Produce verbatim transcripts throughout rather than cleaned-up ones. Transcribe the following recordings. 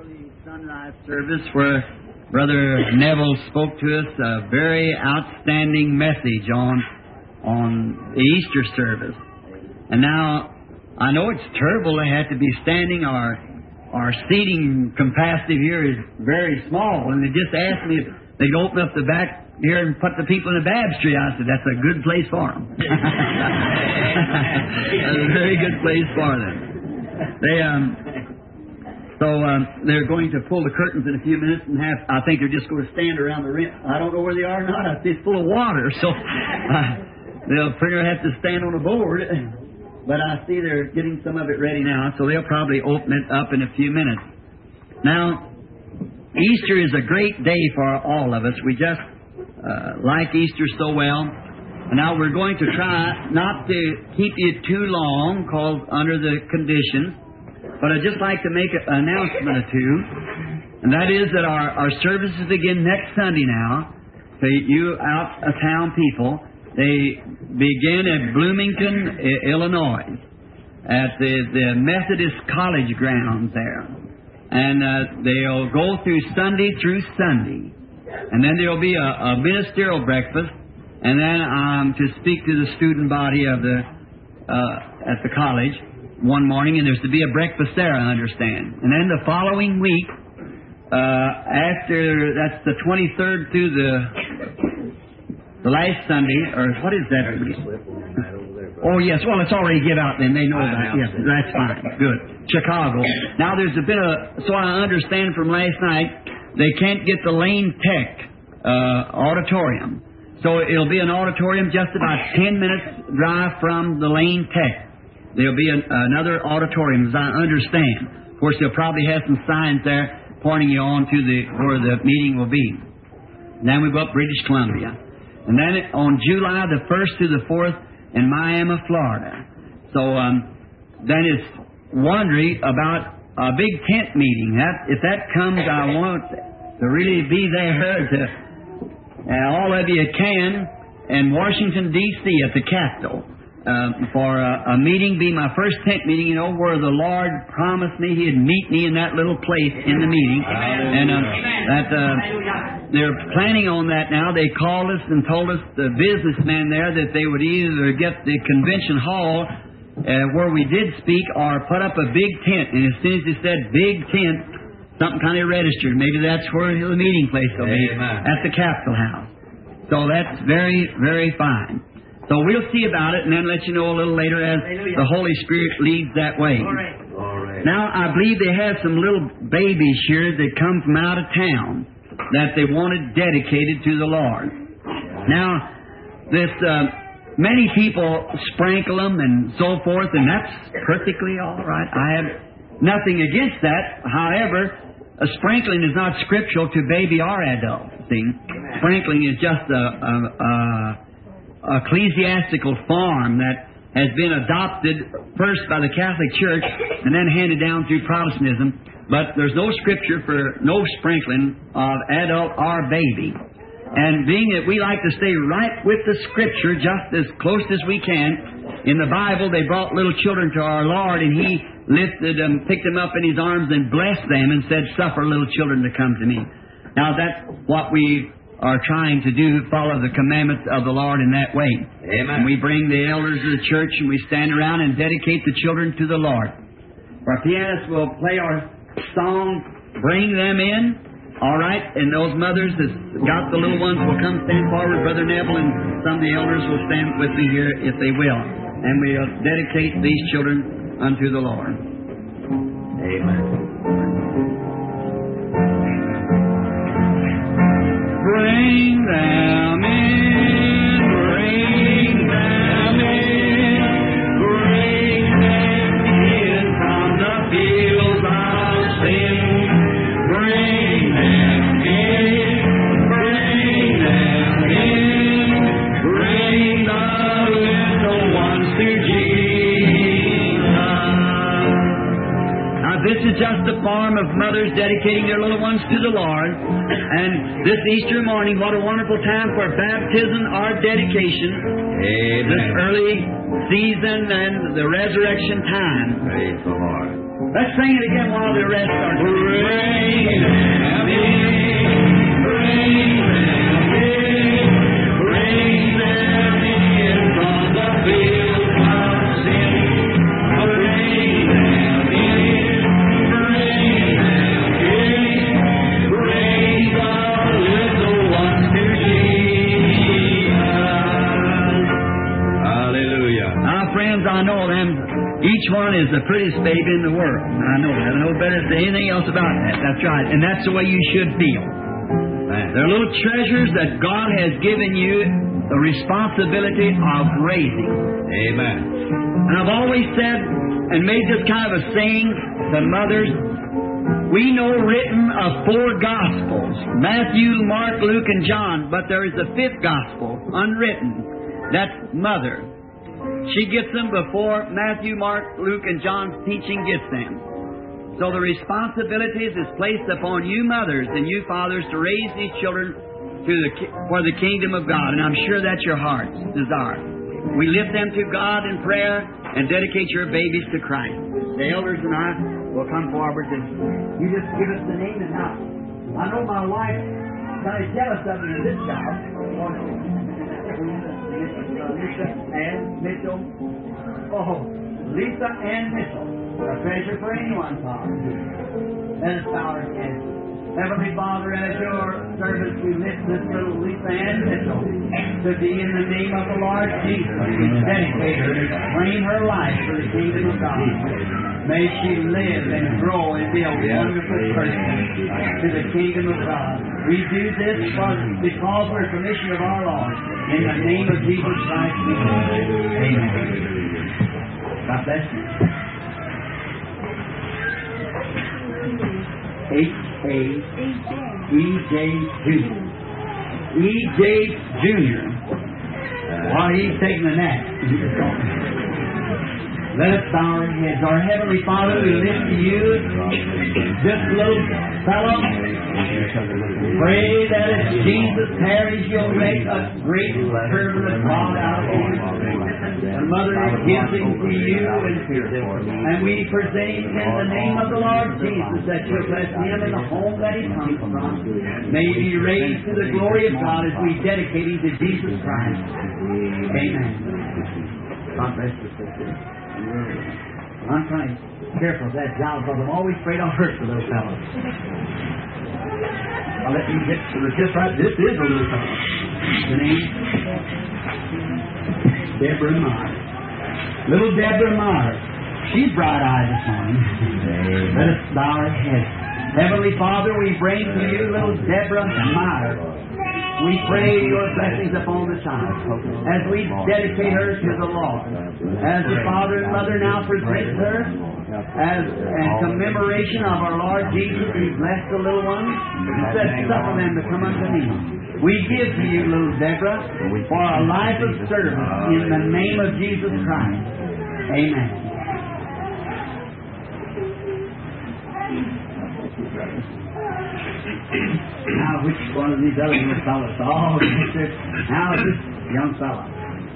early sunrise service where Brother Neville spoke to us a very outstanding message on on the Easter service. And now, I know it's terrible to have to be standing. Our our seating capacity here is very small, and they just asked me if they could open up the back here and put the people in the baptistry. I said, that's a good place for them. That's a very good place for them. They um, so um, they're going to pull the curtains in a few minutes and have. I think they're just going to stand around the rim. I don't know where they are or not. I see it's full of water, so uh, they'll pretty much have to stand on a board. But I see they're getting some of it ready now, so they'll probably open it up in a few minutes. Now, Easter is a great day for all of us. We just uh, like Easter so well. And now we're going to try not to keep you too long, cause under the conditions. But I'd just like to make an announcement or two, and that is that our, our services begin next Sunday now. So you out-of-town people, they begin at Bloomington, Illinois, at the, the Methodist College grounds there. And uh, they'll go through Sunday through Sunday. And then there'll be a, a ministerial breakfast, and then um, to speak to the student body of the uh, at the college one morning, and there's to be a breakfast there, I understand. And then the following week, uh, after, that's the twenty-third through the the last Sunday, or what is that? Oh, yes. Well, it's already given out then. They know that. Yes, that's fine. Good. Chicago. Now, there's been a, so I understand from last night, they can't get the Lane Tech uh, auditorium. So it'll be an auditorium just about ten minutes drive from the Lane Tech. There'll be an, another auditorium, as I understand. Of course, they'll probably have some signs there pointing you on to the where the meeting will be. And then we go up British Columbia. And then on July the first to the fourth in Miami, Florida. So um, then it's wondering about a big tent meeting. That, if that comes, I want to really be there to, uh, all of you can, in Washington, D C at the Capitol. Uh, for a, a meeting, be my first tent meeting, you know, where the Lord promised me He'd meet me in that little place in the meeting. And uh, that uh, they're planning on that now. They called us and told us, the businessmen there, that they would either get the convention hall uh, where we did speak or put up a big tent. And as soon as they said big tent, something kind of registered. Maybe that's where the meeting place will be, at the Capitol House. So that's very, very fine. So we'll see about it and then let you know a little later as the Holy Spirit leads that way. All right. All right. Now, I believe they have some little babies here that come from out of town that they wanted dedicated to the Lord. Now, this uh, many people sprinkle them and so forth, and that's perfectly all right. I have nothing against that. However, a sprinkling is not scriptural to baby or adult. See, sprinkling is just a, a, a ecclesiastical form that has been adopted first by the Catholic Church and then handed down through Protestantism. But there's no scripture for no sprinkling of adult or baby. And being that we like to stay right with the Scripture just as close as we can, in the Bible they brought little children to our Lord, and He lifted them, picked them up in His arms and blessed them and said, "Suffer little children to come to me." Now that's what we are trying to do, follow the commandments of the Lord in that way. Amen. And we bring the elders of the church and we stand around and dedicate the children to the Lord. Our pianist will play our song, "Bring Them In." All right, and those mothers that got the little ones will come stand forward. Brother Neville and some of the elders will stand with me here if they will. And we'll dedicate these children unto the Lord. Amen. Bring them in, bring them in, bring them in from the fields of sin. Bring them in, bring them in, bring the little ones to Jesus. Now this is just a form of mothers dedicating their little ones to the Lord. And this Easter morning, what a wonderful time for baptism or dedication. Amen. This early season and the resurrection time. Praise the Lord. Let's sing it again while the rest are bring them in, bring them in, bring them in from the field of sin. Bring them in, bring them in, bring the little ones to Jesus. Hallelujah. Now, friends, I know them. Each one is the prettiest baby in the world. I know that. I know better than anything else about that. That's right. And that's the way you should feel. They're little treasures that God has given you the responsibility of raising. Amen. And I've always said, and made this kind of a saying to mothers, we know written of four Gospels, Matthew, Mark, Luke, and John, but there is a fifth Gospel, unwritten. That's Mother. She gets them before Matthew, Mark, Luke, and John's teaching gets them. So the responsibilities is placed upon you mothers and you fathers to raise these children to the, for the kingdom of God. And I'm sure that's your heart's desire. We lift them to God in prayer and dedicate your babies to Christ. The elders and I will come forward and you just give us the name and now. I know my wife kind of jealous of me in this job. Lisa Ann Mitchell. Oh, Lisa Ann Mitchell. A treasure for anyone, Father. Let us bow our heads. Heavenly Father, as your servants, we lift this little Lisa Ann Mitchell to be in the name of the Lord Jesus. We dedicate her and claim her life for the kingdom of God. May she live and grow and be a wonderful person to the kingdom of God. We do this because we're a commission of our Lord. In the name of Jesus Christ, we pray. Amen. God bless you. H A E J Junior E J Junior While he's taking a nap. Let us bow our heads. Our Heavenly Father, we lift to you this little fellow. Pray that as Jesus tarries, you'll make a great servant of God out of him. And Mother, gives him to you, and we present him in the name of the Lord Jesus, that you'll bless him in the home that he comes from. May he be raised to the glory of God as we dedicate him to Jesus Christ. Amen. God bless you, sister. I'm trying to be careful with that job because I'm always afraid I'll hurt the little fellow. I'll let you get to the just right. This is a little fellow. The name? Deborah Myers. Little Deborah Myers. She's bright-eyed this morning. Let us bow our heads. Heavenly Father, we bring to you little Deborah Myers. We pray your blessings upon the child as we dedicate her to the Lord. As the father and mother now present her as a commemoration of our Lord Jesus, we bless the little ones and said, suffer them to come unto me. We give to you, little Deborah, for a life of service in the name of Jesus Christ. Amen. Now, which one of these other little fellows? Oh, now this young fellow.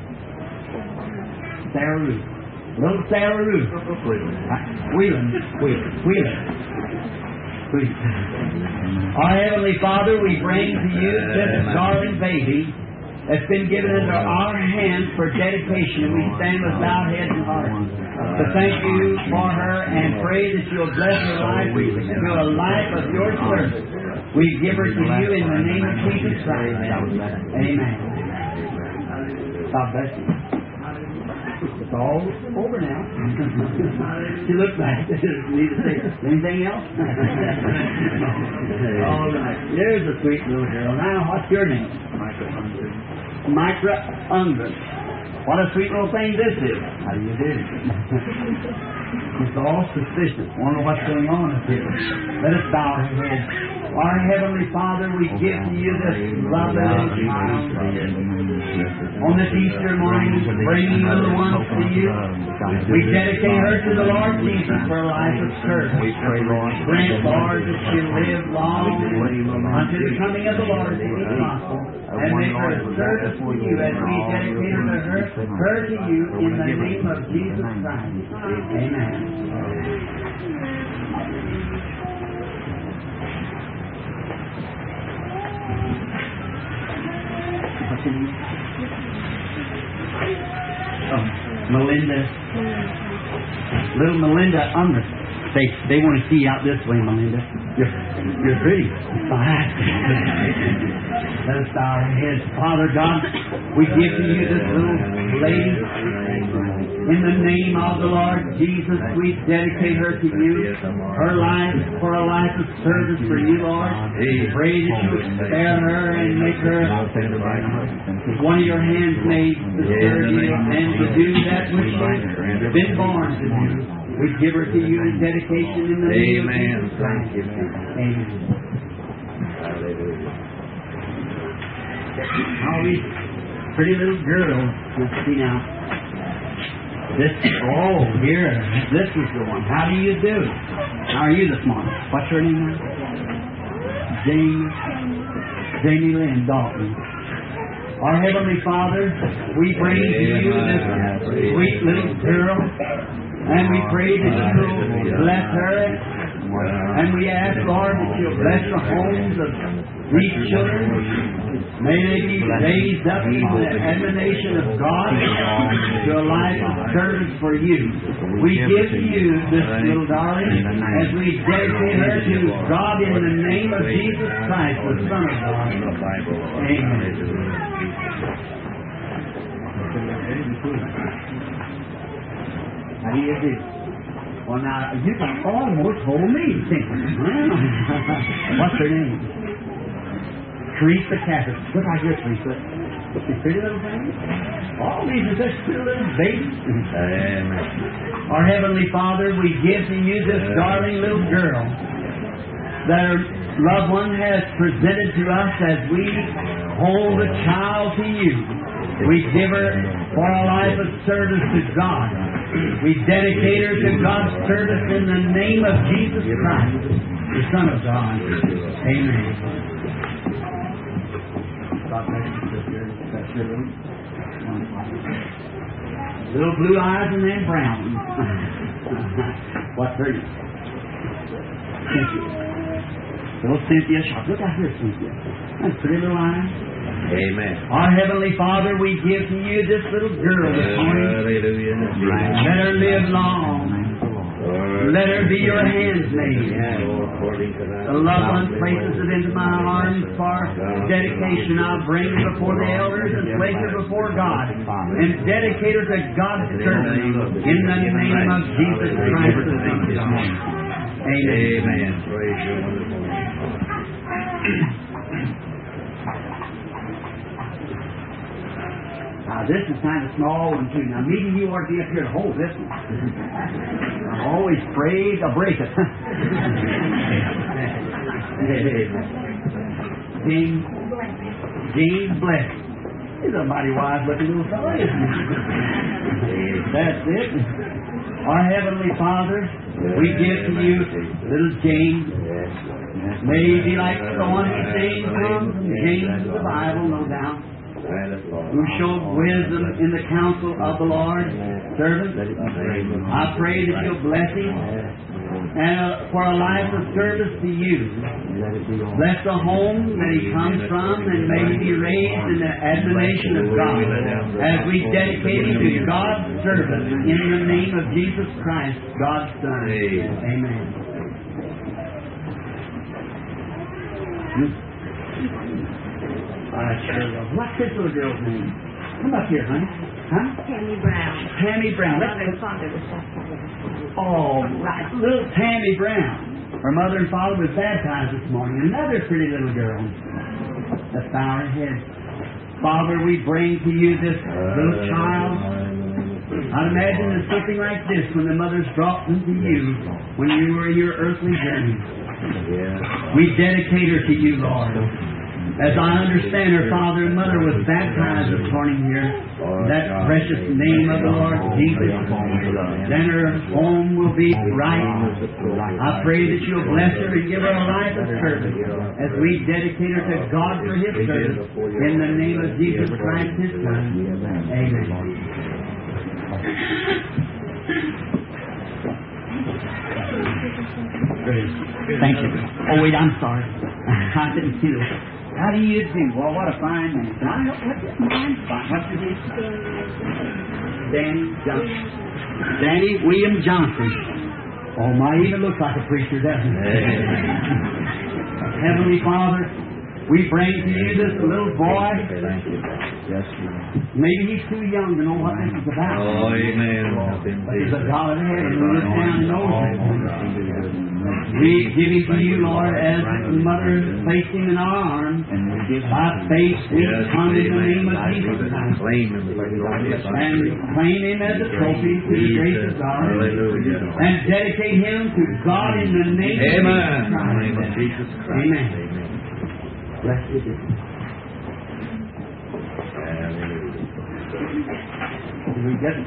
Sarah Ruth. Little Sarah Ruth. Wheelan. Wheelan. Wheelan. Our Heavenly Father, we bring to you this darling baby that's been given into our hands for dedication, and we stand with bowed heads and hearts to thank you for her and pray that you'll bless her life to a life of your service. We give her to you in the name of Jesus Christ. Amen. God bless you. It's all over now. She looks back. Anything else? All right. There's a sweet little girl. Now, what's your name? Micra Ungren. What a sweet little thing this is. How do you do? It's all suspicious. Wonder what's going on up here. Let us bow our heads. Our Heavenly Father, we give to you this lovely little child. On this Easter morning, bringing little ones to you, we dedicate her to the Lord Jesus for a life of service. Grant, Lord, that she live long unto the coming of the Lord in the gospel, and make her a service to you as we dedicate her to her, her to you in the name of Jesus Christ. Amen. little Melinda Unruh. They they want to see you out this way, Melinda. You're, you're pretty. Fine. Let us bow our heads. Father God, we give to you this little lady. In the name of the Lord Jesus, we dedicate her to you. Her life for a life of service for you, Lord. We pray that you would spare her and make her one of your handmaids to serve you and to do that which she's been born to do. We give her to you in dedication in the name of Jesus Christ. Amen. All these pretty little girls. Let's see now. This, oh, here, this is the one. How do you do? How are you this morning? What's your name now? Jamie, Jamie Lynn Dalton. Our Heavenly Father, we bring to you this sweet little girl, and we pray that you will bless her, and we ask, Lord, that you'll bless the homes of these children. May they be raised up in the admonition of God to a life of service for you. We give to you this little darling as we dedicate her to God in the name of Jesus Christ, the Son of God. Amen. How do you do? Well, now, you can almost hold me, think What's her name? Teresa Catherine. Look like your Teresa. You pretty little thing? All these are just pretty little babies. Amen. Our Heavenly Father, we give to you this darling little girl that her loved one has presented to us as we hold the child to you. We give her for a life of service to God. We dedicate her to God's service in the name of Jesus Christ, the Son of God. Amen. God bless you, sister. That's your little, little blue eyes and then brown. What's her name? Cynthia. Little Cynthia Sharp. Look out here, Cynthia. That's pretty little eyes. Amen. Our Heavenly Father, we give to you this little girl this morning. Let her live long. Let her be your handmaid. The loved one places it into my arms for dedication. I'll bring her before the elders and place her before God and dedicate her to God's service in the name of Jesus Christ, the Son of God. Amen. Amen. Praise your wonderful name. Now, this is kind of a small one, too. Now, maybe you ought to be up here to hold this one. I'm always afraid to break it. James, James Bless. He's a mighty wise-looking little fellow, isn't he? That's it. Our Heavenly Father, we give to you little James. May he be like the one we sing from James of the Bible, no doubt, who showed wisdom in the counsel of the Lord. Servant, I pray that you'll bless him and for a life of service to you. Bless the home that he comes from, and may he be raised in the admonition of God as we dedicate him to God's service in the name of Jesus Christ, God's Son. Amen. I sure will. What's this little girl's name? Come up here, honey. Huh? Tammy Brown. Tammy Brown. Mother and father was baptized. Oh, right. Little Tammy Brown. Her mother and father was baptized this morning. Another pretty little girl. Let's bow our heads. Father, we bring to you this little child. I'd imagine there's something like this when the mother's brought them to you when you were in your earthly journey. We dedicate her to you, Lord. As I understand, her father and mother was baptized this morning here. That precious name of the Lord Jesus. Then her home will be right. I pray that you'll bless her and give her a life of service as we dedicate her to God for His service. In the name of Jesus Christ, His Son. Amen. Thank you. Oh, wait, I'm sorry. I didn't see this. How do you do? Well, what a fine man. Can I help with it? What's your name? Danny Johnson. Danny William Johnson. Oh, my, even looks like a preacher, doesn't it? Heavenly Father, we bring to you this little boy. Yes, Maybe he's too young to know what this is about. Oh, amen. But there's a God in heaven who looks down and knows it. We give him to you, Lord, as the mother placed him in our arms. By faith, we come in the name of Jesus Christ. Claim him. And claim him as a trophy to the grace of God. Hallelujah. And dedicate him to God in the name Amen. of In the name of Jesus Jesus Christ. Christ. Amen. Amen. Bless you. Hallelujah. We get it.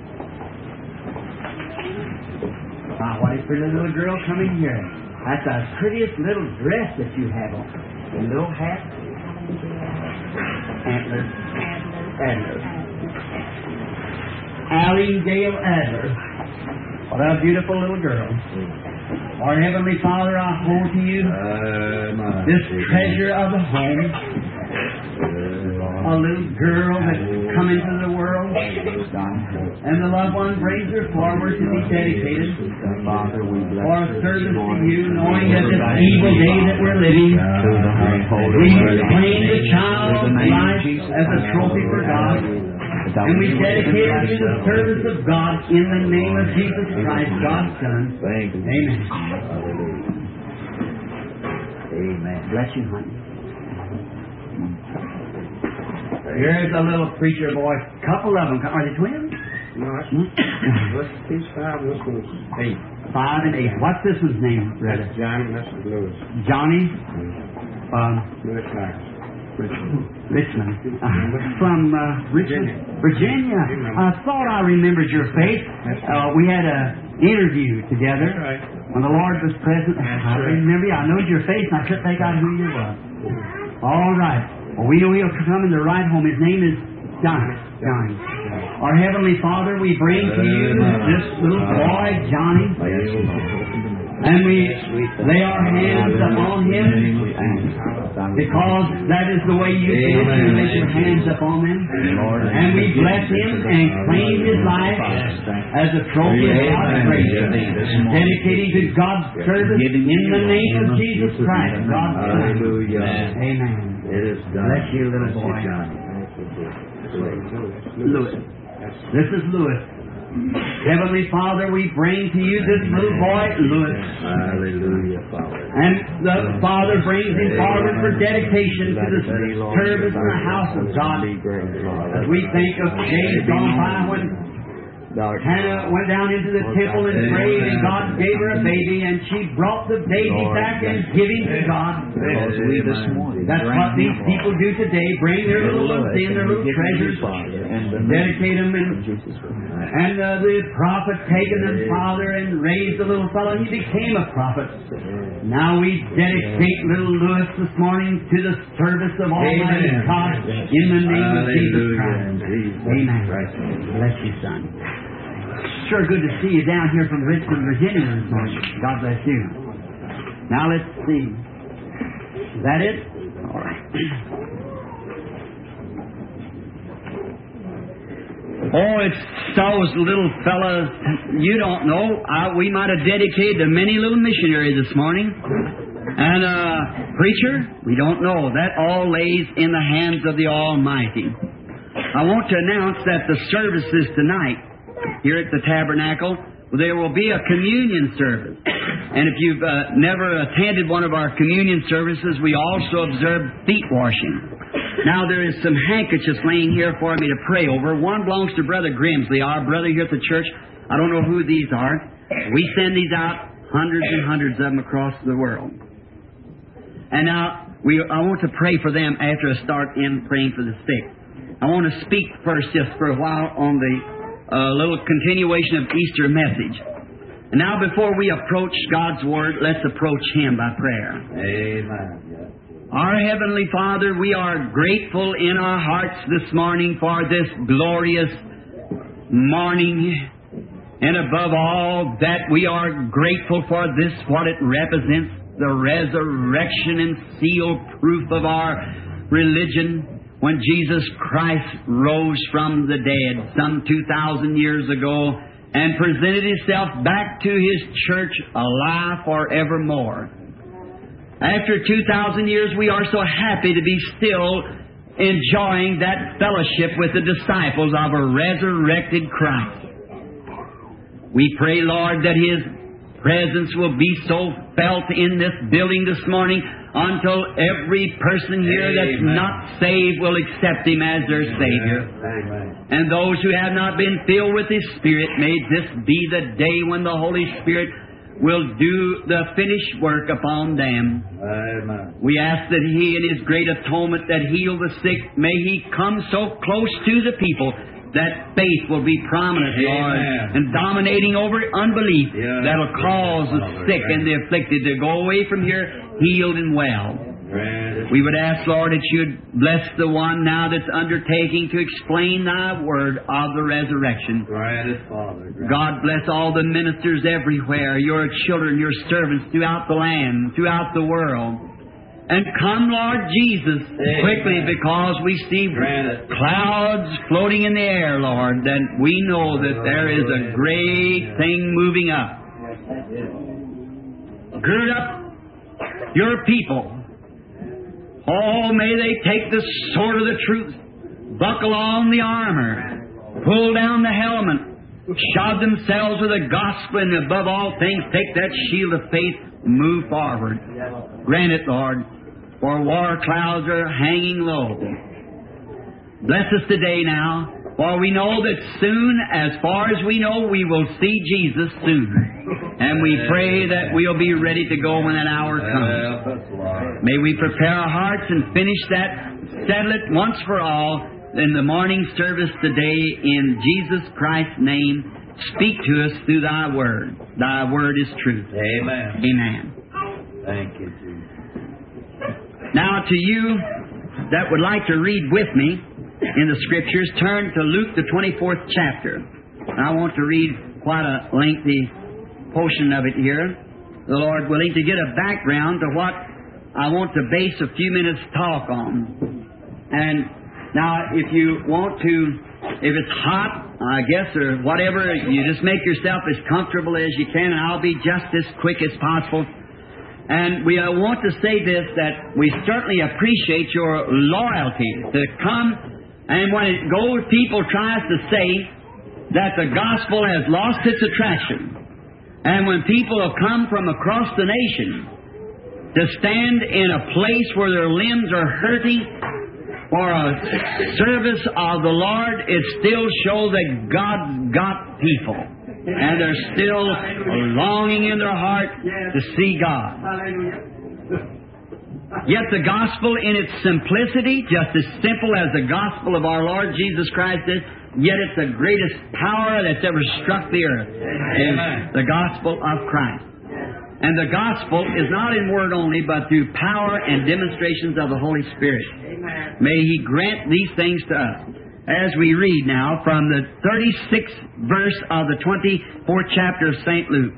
Ah, what a pretty little girl coming here. That's the prettiest little dress that you have on. A little hat. Antler. Adler. Allie Dale Adler. What a beautiful little girl. Our Heavenly Father, I hold to you Amen. this treasure of the home. A little girl that's come into the world, and the loved one brings her forward to be dedicated Father, we bless for a you service this to morning. you, knowing that this evil day that we're living, we claim the child's life as a trophy for God, and we dedicate it to the service of God in the name of Jesus Christ, God's Son. Thank you. Amen. Hallelujah. Amen. Bless you, honey. Here's a little preacher boy. Couple of them. Are they twins? No, that's he's five. This one's eight. Five and eight. What's this one's name, brother? That's John. That's Lewis. Johnny? Um, Lewis Knox. Richmond. Uh, from uh, Richmond? Virginia. I thought I remembered your face. Uh, we had an interview together That's right. when the Lord was present. I right. remember you. I know your face, and I couldn't think out who you were. All right. Well, we know he'll come in the right home. His name is Johnny. Johnny. Our Heavenly Father, we bring to you this little boy, Johnny, and we lay our hands upon him because that is the way you did. You laid your hands upon him, and we bless him and claim his life as a trophy of God's grace, dedicating to God's service in the name of Jesus Christ, God's Son. Hallelujah. Amen. It is done. Bless you, little Bless boy. Johnny. Lewis. This is Lewis. Heavenly Father, we bring to you this little boy, Lewis. Hallelujah, Father. And the Father brings him forward for dedication to the service in the house of God. As we think of days gone by when Hannah went down into the temple and prayed, and God gave her a baby, and she brought the baby back and gave him to God. That's what these people do today. Bring their little ones in, their little treasures, dedicate them, and, and uh, the prophet taken them, Father, and raised the little fellow, and he became a prophet. Now we dedicate little Lewis this morning to the service of Almighty God in the name of Jesus Christ. Amen. Bless you, son. Sure good to see you down here from Richmond, Virginia this morning. God bless you. Now let's see. Is that it? All right. Oh, it's those little fellas. You don't know. Uh, we might have dedicated to many little missionaries this morning. And, uh, preacher, we don't know. That all lays in the hands of the Almighty. I want to announce that the services tonight here at the Tabernacle, there will be a communion service. And if you've uh, never attended one of our communion services, we also observe feet washing. Now, there is some handkerchiefs laying here for me to pray over. One belongs to Brother Grimsley, our brother here at the church. I don't know who these are. We send these out, hundreds and hundreds of them across the world. And now, we, I want to pray for them after I start in praying for the sick. I want to speak first just for a while on the uh, little continuation of Easter message. And now, before we approach God's Word, let's approach Him by prayer. Amen. Our Heavenly Father, we are grateful in our hearts this morning for this glorious morning. And above all that, we are grateful for this, what it represents, the resurrection and seal proof of our religion when Jesus Christ rose from the dead some two thousand years ago and presented Himself back to His church alive forevermore. After two thousand years, we are so happy to be still enjoying that fellowship with the disciples of a resurrected Christ. We pray, Lord, that His presence will be so felt in this building this morning until every person here that's Amen. not saved will accept Him as their Savior. Amen. And those who have not been filled with His Spirit, may this be the day when the Holy Spirit will do the finished work upon them. Amen. We ask that He, in His great atonement that heal the sick, may He come so close to the people that faith will be prominent, Lord, Amen. and dominating over unbelief Yeah. that'll cause the sick and the afflicted to go away from here healed and well. Grant it. We would ask, Lord, that You'd bless the one now that's undertaking to explain Thy word of the resurrection. Grant it, Father. Grant God bless all the ministers everywhere, Your children, Your servants throughout the land, throughout the world. And come, Lord Jesus, quickly, because we see Grant it. clouds floating in the air, Lord, that we know that there is a great thing moving up. Gird up Your people. Oh, may they take the sword of the truth, buckle on the armor, pull down the helmet, shod themselves with the gospel, and above all things take that shield of faith, move forward. Grant it, Lord, for war clouds are hanging low. Bless us today now, for we know that soon, as far as we know, we will see Jesus soon. And we pray that we'll be ready to go when that hour comes. Help us, Lord. May we prepare our hearts and finish that, settle it once for all in the morning service today in Jesus Christ's name. Speak to us through Thy word. Thy word is truth. Amen. Amen. Thank you, Jesus. Now to you that would like to read with me in the Scriptures, turn to Luke the twenty-fourth chapter. I want to read quite a lengthy portion of it here, the Lord willing, to get a background to what I want to base a few minutes talk on. And now if you want to, if it's hot, I guess, or whatever, you just make yourself as comfortable as you can, and I'll be just as quick as possible. And we uh, want to say this, that we certainly appreciate your loyalty to come, and when it goes, people tries to say that the gospel has lost its attraction. And when people have come from across the nation to stand in a place where their limbs are hurting for a service of the Lord, it still shows that God's got people. And they're still longing in their heart to see God. Yet the gospel in its simplicity, just as simple as the gospel of our Lord Jesus Christ is, yet it's the greatest power that's ever struck the earth, is the gospel of Christ. And the gospel is not in word only, but through power and demonstrations of the Holy Spirit. May He grant these things to us. As we read now from the thirty-sixth verse of the twenty-fourth chapter of Saint Luke.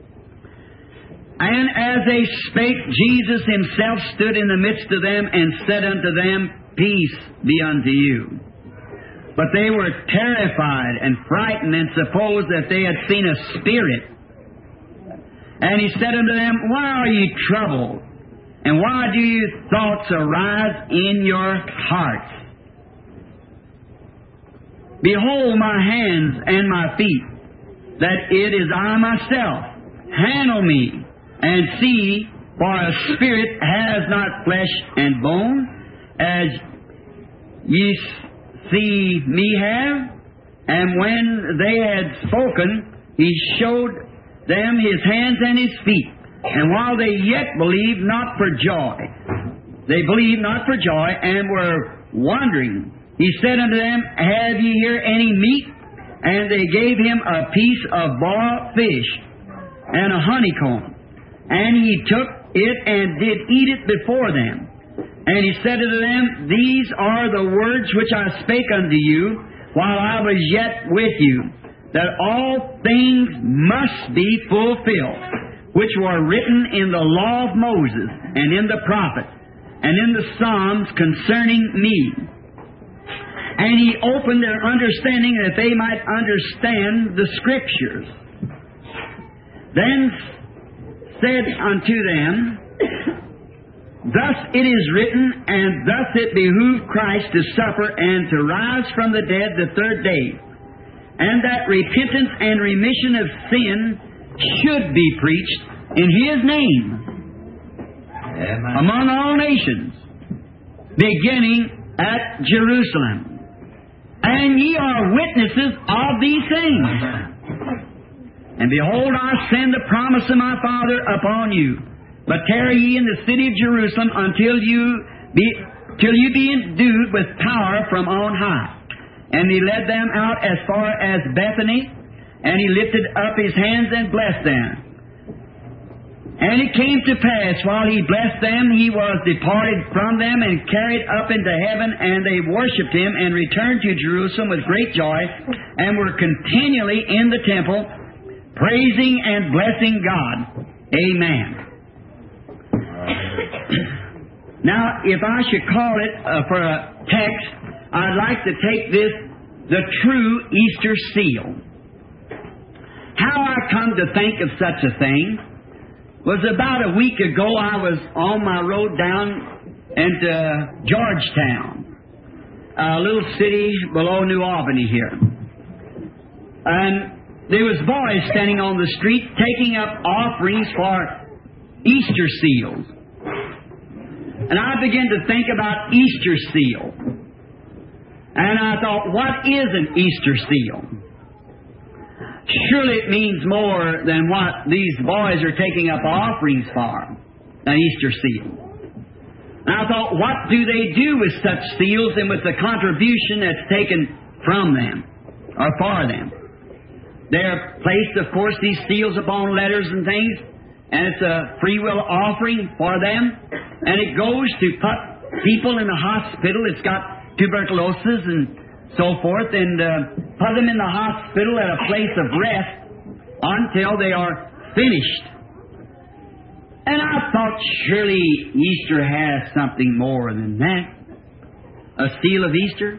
And as they spake, Jesus Himself stood in the midst of them and said unto them, Peace be unto you. But they were terrified and frightened, and supposed that they had seen a spirit. And He said unto them, Why are ye troubled? And why do your thoughts arise in your hearts? Behold my hands and my feet, that it is I myself. Handle me, and see, for a spirit has not flesh and bone, as ye see me have. And when they had spoken, He showed them His hands and His feet. And while they yet believed not for joy, they believed not for joy, and were wondering, He said unto them, Have ye here any meat? And they gave Him a piece of boiled fish and a honeycomb. And He took it and did eat it before them. And He said unto them, These are the words which I spake unto you while I was yet with you, that all things must be fulfilled, which were written in the law of Moses, and in the prophets, and in the Psalms concerning me. And He opened their understanding that they might understand the Scriptures. Then said unto them, Thus it is written, and thus it behooved Christ to suffer and to rise from the dead the third day, and that repentance and remission of sin should be preached in His name Amen. among all nations, beginning at Jerusalem. And ye are witnesses of these things. And behold, I send the promise of my Father upon you. But tarry ye in the city of Jerusalem until you be till you be endued with power from on high. And He led them out as far as Bethany, and He lifted up His hands and blessed them. And it came to pass, while He blessed them, He was departed from them and carried up into heaven, and they worshipped Him and returned to Jerusalem with great joy, and were continually in the temple, praising and blessing God. Amen. Now, if I should call it uh, for a text, I'd like to take this, the true Easter seal. How I come to think of such a thing was about a week ago I was on my road down into Georgetown, a little city below New Albany here. And there was boys standing on the street taking up offerings for Easter seals. And I began to think about Easter seal. And I thought, what is an Easter seal? Surely it means more than what these boys are taking up offerings for, an Easter seal. And I thought, what do they do with such seals and with the contribution that's taken from them, or for them? They're placed, of course, these seals upon letters and things, and it's a free will offering for them, and it goes to put people in the hospital that's got tuberculosis and so forth, and uh, put them in the hospital at a place of rest until they are finished. And I thought, surely Easter has something more than that. A seal of Easter?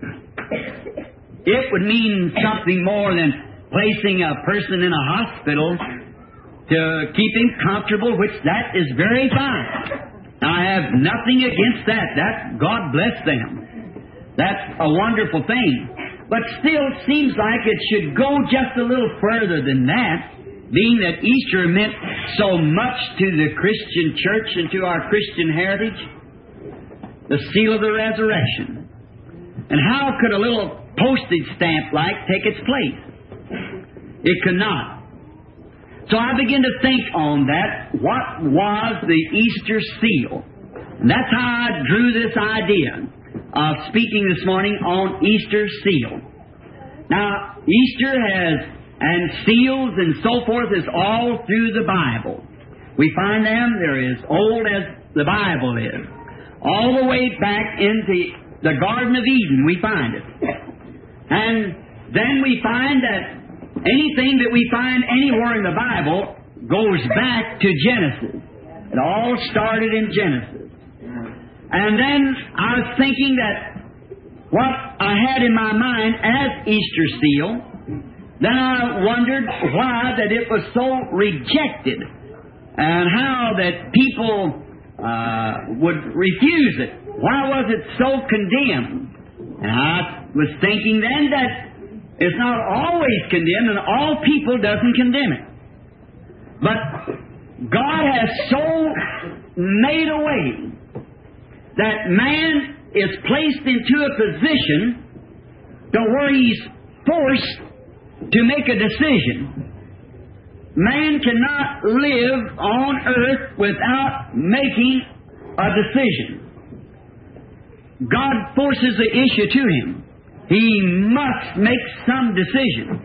It would mean something more than placing a person in a hospital to keep him comfortable, which that is very fine. I have nothing against that. That God bless them. That's a wonderful thing. But still, it seems like it should go just a little further than that, being that Easter meant so much to the Christian church and to our Christian heritage. The seal of the resurrection. And how could a little postage stamp like take its place? It could not. So I began to think on that. What was the Easter seal? And that's how I drew this idea of speaking this morning on Easter seal. Now, Easter has, and seals and so forth, is all through the Bible. We find them, they're as old as the Bible is. All the way back into the Garden of Eden, we find it. And then we find that anything that we find anywhere in the Bible goes back to Genesis. It all started in Genesis. And then I was thinking that what I had in my mind as Easter seal, then I wondered why that it was so rejected and how that people uh, would refuse it. Why was it so condemned? And I was thinking then that it's not always condemned, and all people doesn't condemn it. But God has so made a way that man is placed into a position to where he's forced to make a decision. Man cannot live on earth without making a decision. God forces the issue to him. He must make some decision.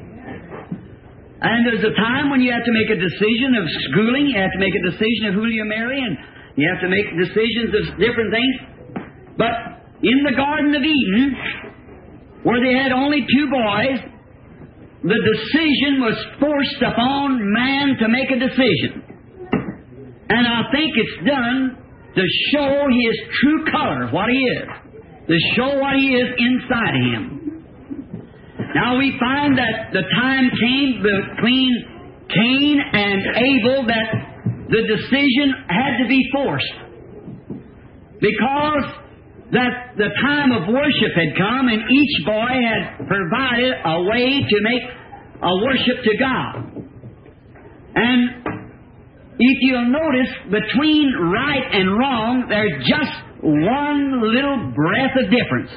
And there's a time when you have to make a decision of schooling, you have to make a decision of who you marry, and you have to make decisions of different things. But in the Garden of Eden, where they had only two boys, the decision was forced upon man to make a decision. And I think it's done to show his true color, what he is. to show what He is inside of him. Now we find that the time came between Cain and Abel that the decision had to be forced, because that the time of worship had come and each boy had provided a way to make a worship to God. And if you'll notice, between right and wrong, there's just one little breath of difference.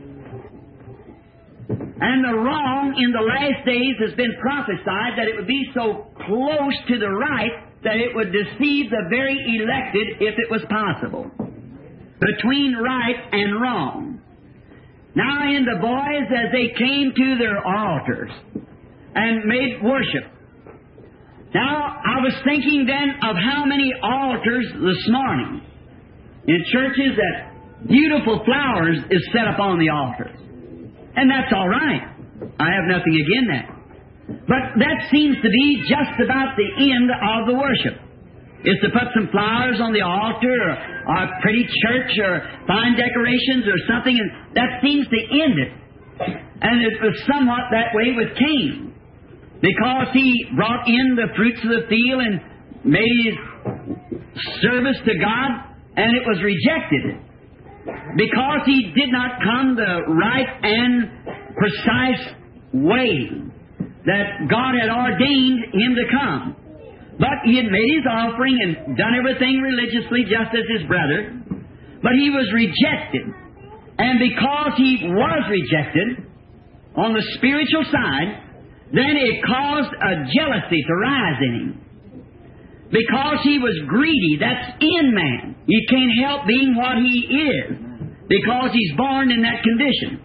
And the wrong in the last days has been prophesied that it would be so close to the right that it would deceive the very elected if it was possible. Between right and wrong. Now in the boys, as they came to their altars and made worship. Now, I was thinking then of how many altars this morning in churches that beautiful flowers is set up on the altars. And that's all right. I have nothing against that. But that seems to be just about the end of the worship. Is to put some flowers on the altar, or, or a pretty church, or fine decorations, or something, and that seems to end it. And it was somewhat that way with Cain, because he brought in the fruits of the field and made his service to God, and it was rejected. Because he did not come the right and precise way that God had ordained him to come. But he had made his offering and done everything religiously just as his brother. But he was rejected. And because he was rejected on the spiritual side, then it caused a jealousy to rise in him. Because he was greedy, that's in man. You can't help being what he is, because he's born in that condition.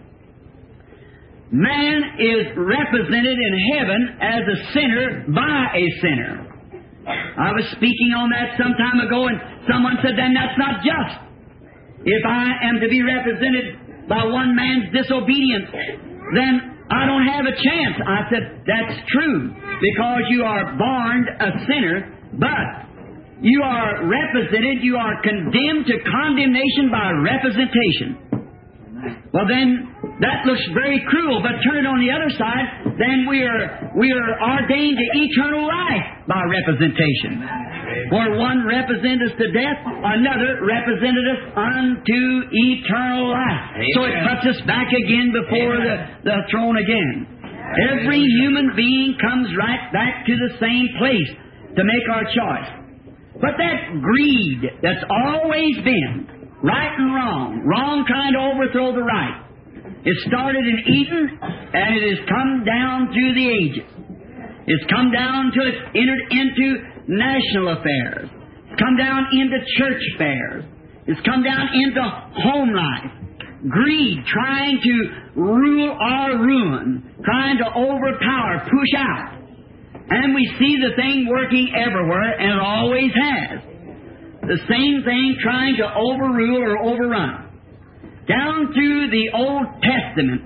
Man is represented in heaven as a sinner by a sinner. I was speaking on that some time ago, and someone said, then that's not just. If I am to be represented by one man's disobedience, then I don't have a chance. I said, that's true, because you are born a sinner, but you are represented, you are condemned to condemnation by representation. Well then, that looks very cruel, but turn it on the other side, then we are we are ordained to eternal life by representation. For one represented us to death, another represented us unto eternal life. Amen. So it puts us back again before the, the throne again. Every human being comes right back to the same place to make our choice. But that greed that's always been right and wrong, wrong trying to overthrow the right, it started in Eden, and it has come down through the ages. It's come down to it's entered into national affairs. It's come down into church affairs. It's come down into home life. Greed trying to rule our ruin, trying to overpower, push out. And we see the thing working everywhere, and it always has. The same thing trying to overrule or overrun. Down through the Old Testament,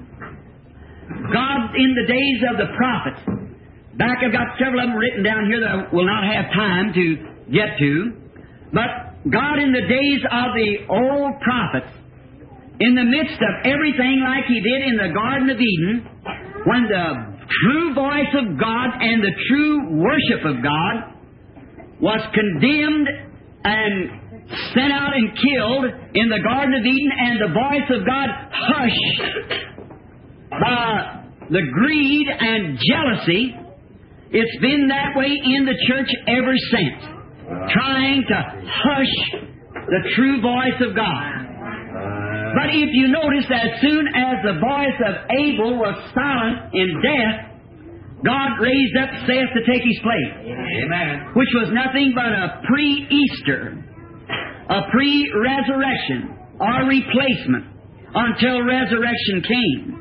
God in the days of the prophets, back I've got several of them written down here that I will not have time to get to, but God in the days of the old prophets, in the midst of everything like He did in the Garden of Eden, when the true voice of God and the true worship of God was condemned and sent out and killed in the Garden of Eden, and the voice of God hushed by the greed and jealousy, it's been that way in the church ever since, trying to hush the true voice of God. But if you notice, as soon as the voice of Abel was silent in death, God raised up Seth to take his place. Amen. Which was nothing but a pre-Easter, a pre-resurrection, or replacement, until resurrection came.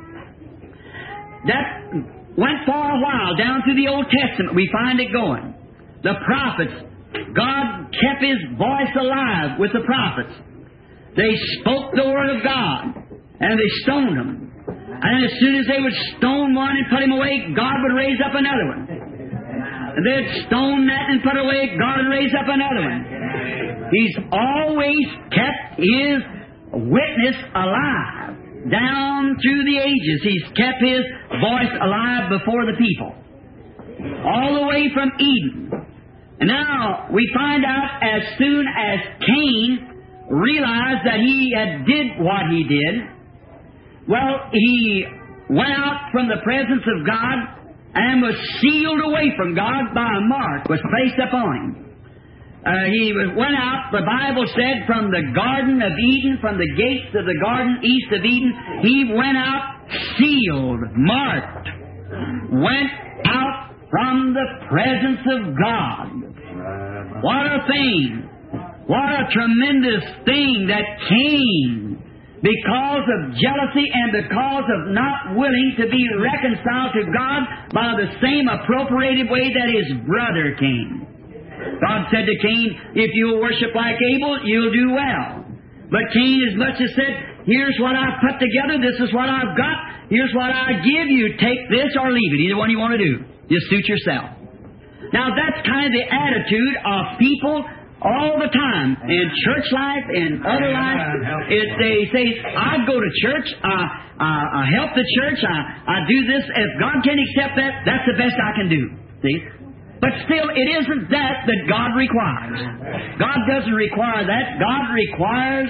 That went for a while down through the Old Testament. We find it going. The prophets, God kept His voice alive with the prophets. They spoke the Word of God, and they stoned them. And as soon as they would stone one and put him away, God would raise up another one. And they'd stone that and put away, God would raise up another one. He's always kept His witness alive. down through the ages, He's kept His voice alive before the people. All the way from Eden. And now we find out as soon as Cain realized that he had did what he did, well, he went out from the presence of God and was sealed away from God by a mark was placed upon him. Uh, he was, went out, the Bible said, from the Garden of Eden, from the gates of the garden east of Eden, he went out sealed, marked, went out from the presence of God. What a thing! What a tremendous thing that Cain, because of jealousy and because of not willing to be reconciled to God by the same appropriated way that his brother Cain. God said to Cain, if you'll worship like Abel, you'll do well. But Cain as much as said, here's what I've put together, this is what I've got, here's what I give you, take this or leave it, either one you want to do. Just suit yourself. Now that's kind of the attitude of people all the time in church life, in other life. If they say, I go to church, I, I, I help the church, I, I do this. If God can accept that, that's the best I can do. See? But still, it isn't that that God requires. God doesn't require that. God requires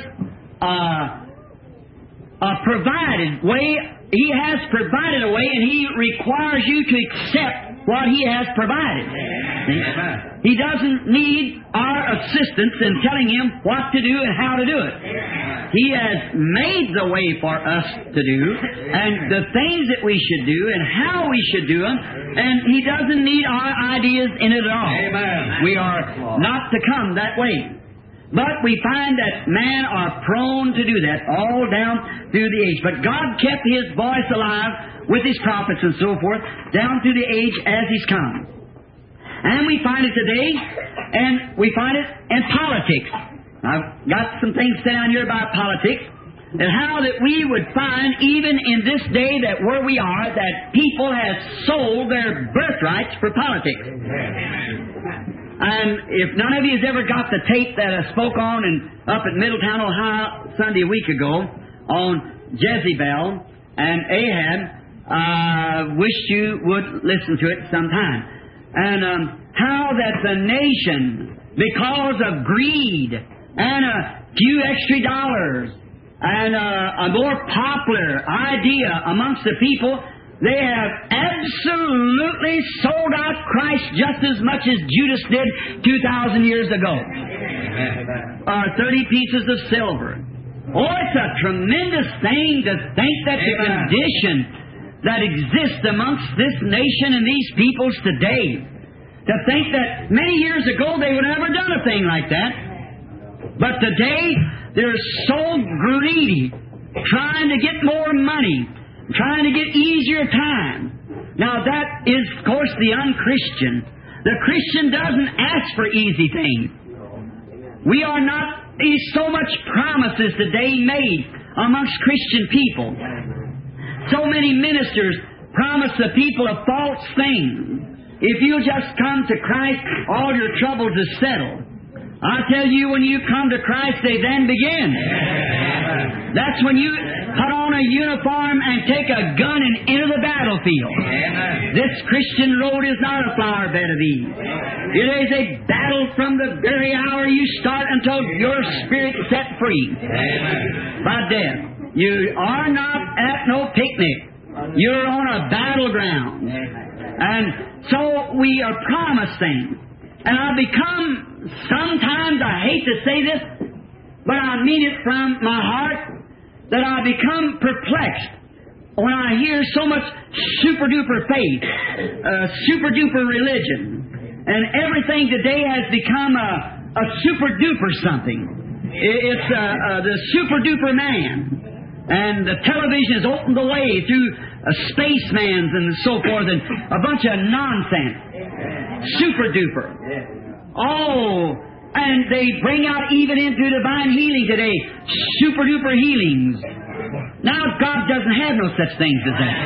uh, a provided way. He has provided a way, and He requires you to accept what He has provided. He doesn't need our assistance in telling Him what to do and how to do it. He has made the way for us to do, and the things that we should do, and how we should do them, and He doesn't need our ideas in it at all. We are not to come that way. But we find that man are prone to do that all down through the age. But God kept His voice alive with His prophets and so forth down through the age as He's come. And we find it today, and we find it in politics. I've got some things set down here about politics, and how that we would find, even in this day that where we are, that people have sold their birthrights for politics. And if none of you has ever got the tape that I spoke on in, up at Middletown, Ohio, Sunday a week ago, on Jezebel and Ahab, I uh, wish you would listen to it sometime. And um, how that the nation, because of greed and a few extra dollars and uh, a more popular idea amongst the people, they have absolutely sold out Christ just as much as Judas did two thousand years ago. Or thirty pieces of silver. Oh, it's a tremendous thing to think that the condition that exists amongst this nation and these peoples today, to think that many years ago they would have never done a thing like that. But today, they're so greedy, trying to get more money, trying to get easier time. Now that is, of course, the unchristian. The Christian doesn't ask for easy things. We are not, there's so much promises today made amongst Christian people. So many ministers promise the people a false thing. If you just come to Christ, all your troubles are settled. I tell you, when you come to Christ, they then begin. That's when you put on a uniform and take a gun and enter the battlefield. This Christian road is not a flower bed of ease. It is a battle from the very hour you start until your spirit is set free by death. You are not at no picnic. You're on a battleground. And so we are promised things. And I become, sometimes I hate to say this, but I mean it from my heart, that I become perplexed when I hear so much super-duper faith, uh, super-duper religion, and everything today has become a, a super-duper something. It's uh, uh, the super-duper man. And the television has opened the way through uh, spacemans and so forth, and a bunch of nonsense. Super-duper. Oh, and they bring out even into divine healing today, super-duper healings. Now, God doesn't have no such things as that.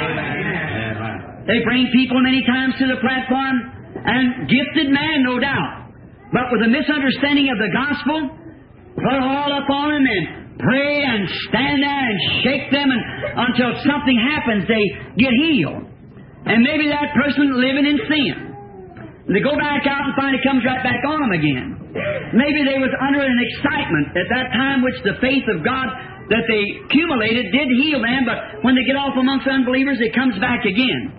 They bring people many times to the platform, and gifted man, no doubt, but with a misunderstanding of the gospel, put all up on them and pray and stand there and shake them and, until something happens, they get healed. And maybe that person living in sin. They go back out and find it comes right back on them again. Maybe they was under an excitement at that time which the faith of God that they accumulated did heal them, but when they get off amongst unbelievers, it comes back again.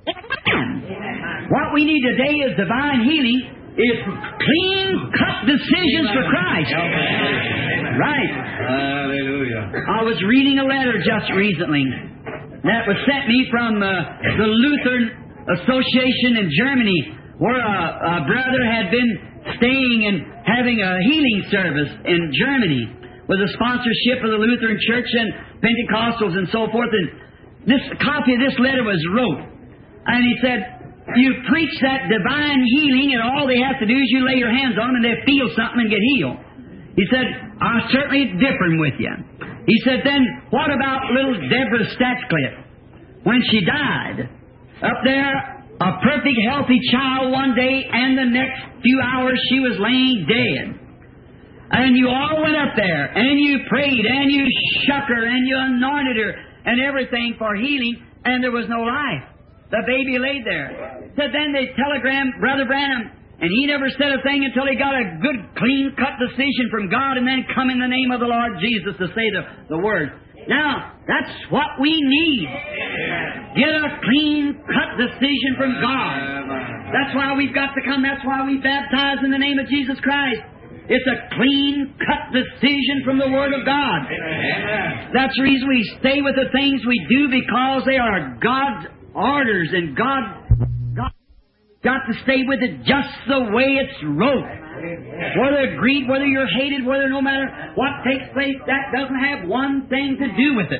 What we need today is divine healing, is clean-cut decisions for Christ. Right. Hallelujah. I was reading a letter just recently that was sent me from uh, the Lutheran Association in Germany, where a, a brother had been staying and having a healing service in Germany with the sponsorship of the Lutheran Church and Pentecostals and so forth. And this a copy of this letter was wrote. And he said, you preach that divine healing, and all they have to do is you lay your hands on them and they feel something and get healed. He said, I'm certainly differing with you. He said, then what about little Deborah Statcliffe? When she died, up there, a perfect healthy child one day, and the next few hours she was laying dead. And you all went up there, and you prayed, and you shook her, and you anointed her, and everything for healing, and there was no life. The baby laid there. So then they telegrammed Brother Branham, and he never said a thing until he got a good, clean-cut decision from God, and then come in the name of the Lord Jesus to say the, the word. Now, that's what we need. Get a clean-cut decision from God. That's why we've got to come. That's why we baptize in the name of Jesus Christ. It's a clean-cut decision from the Word of God. That's the reason we stay with the things we do, because they are God's orders, and God, God got to stay with it just the way it's wrote. Whether agreed, whether you're hated, whether no matter what takes place, that doesn't have one thing to do with it.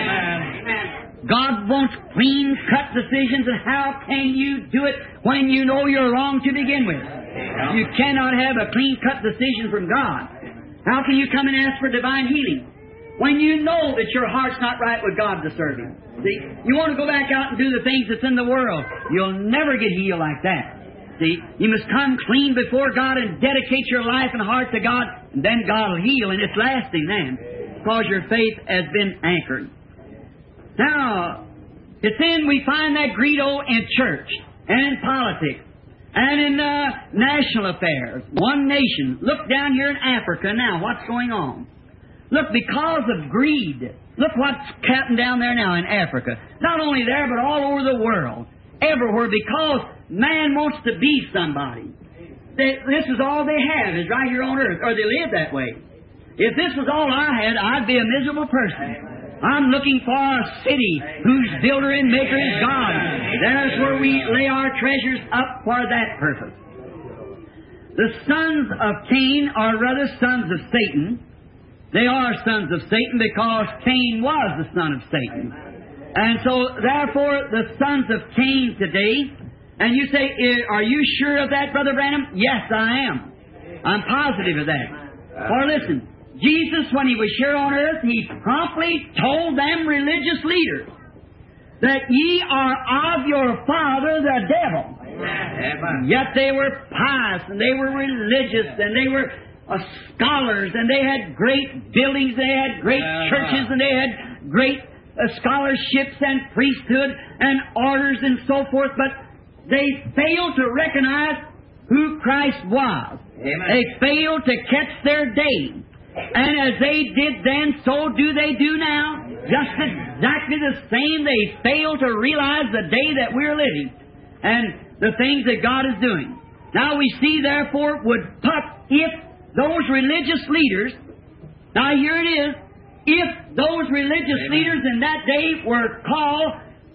Amen. God wants clean-cut decisions, and how can you do it when you know you're wrong to begin with? You cannot have a clean-cut decision from God. How can you come and ask for divine healing when you know that your heart's not right with God to serve Him? See, you want to go back out and do the things that's in the world. You'll never get healed like that. See, you must come clean before God and dedicate your life and heart to God, and then God will heal, and it's lasting then, because your faith has been anchored. Now, it's in we find that greedo in church, and in politics, and in uh, national affairs. One nation. Look down here in Africa now, what's going on? Look, because of greed, look what's happening down there now in Africa. Not only there, but all over the world. Everywhere, because man wants to be somebody. They, this is all they have, is right here on earth, or they live that way. If this was all I had, I'd be a miserable person. I'm looking for a city whose builder and maker is God. There's where we lay our treasures up for that purpose. The sons of Cain are rather sons of Satan. They are sons of Satan because Cain was the son of Satan. And so, therefore, the sons of Cain today, and you say, are you sure of that, Brother Branham? Yes, I am. I'm positive of that. For listen, Jesus, when He was here on earth, He promptly told them religious leaders that ye are of your father the devil. Amen. Yet they were pious, and they were religious, and they were uh, scholars, and they had great buildings, they had great churches, and they had great uh, scholarships and priesthood and orders and so forth, but they failed to recognize who Christ was. Amen. They failed to catch their day. And as they did then, so do they do now. Just exactly the same. They fail to realize the day that we're living and the things that God is doing. Now we see, therefore, would put if those religious leaders, now here it is, if those religious Amen. Leaders in that day were called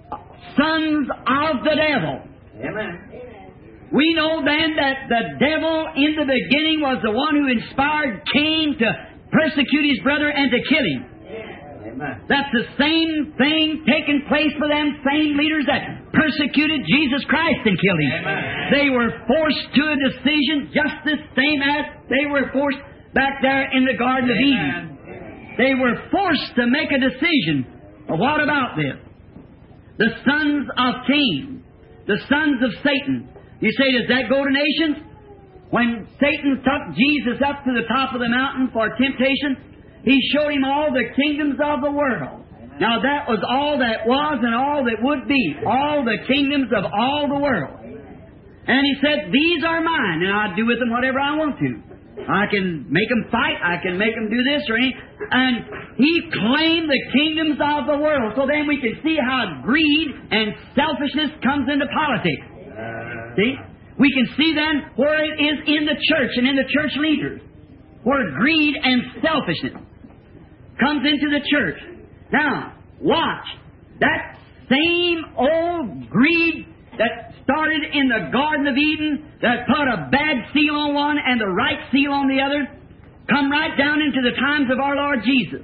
sons of the devil. Amen. We know then that the devil in the beginning was the one who inspired Cain to persecute his brother and to kill him. Amen. That's the same thing taking place for them same leaders that persecuted Jesus Christ and killed him. Amen. They were forced to a decision just the same as they were forced back there in the Garden Amen. Of Eden. They were forced to make a decision. Well, what about this? The sons of Cain, the sons of Satan. You say, does that go to nations? When Satan took Jesus up to the top of the mountain for temptation, He showed him all the kingdoms of the world. Now that was all that was and all that would be. All the kingdoms of all the world. And He said, these are mine, and I do with them whatever I want to. I can make them fight, I can make them do this or anything. And He claimed the kingdoms of the world. So then we can see how greed and selfishness comes into politics. See? We can see then where it is in the church and in the church leaders. Where greed and selfishness comes into the church. Now, watch. That same old greed that started in the Garden of Eden, that put a bad seal on one and the right seal on the other, come right down into the times of our Lord Jesus.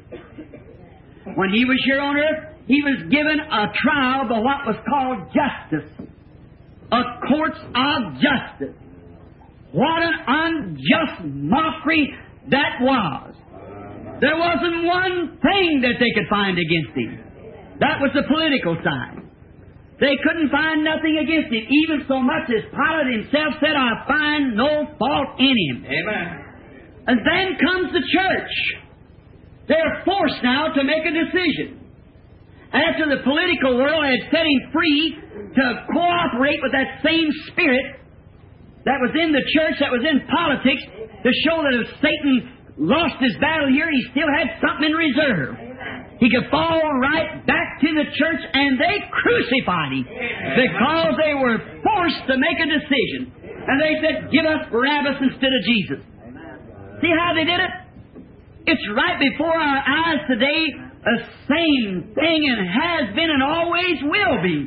When He was here on earth, He was given a trial by what was called justice. A courts of justice. What an unjust mockery that was. There wasn't one thing that they could find against Him. That was the political side. They couldn't find nothing against Him, even so much as Pilate himself said, I find no fault in Him. Amen. And then comes the church. They're forced now to make a decision. After the political world had set Him free to cooperate with that same spirit that was in the church, that was in politics, to show that if Satan lost his battle here, he still had something in reserve. He could fall right back to the church, and they crucified Him because they were forced to make a decision. And they said, give us Barabbas instead of Jesus. See how they did it? It's right before our eyes today, the same thing, and has been and always will be.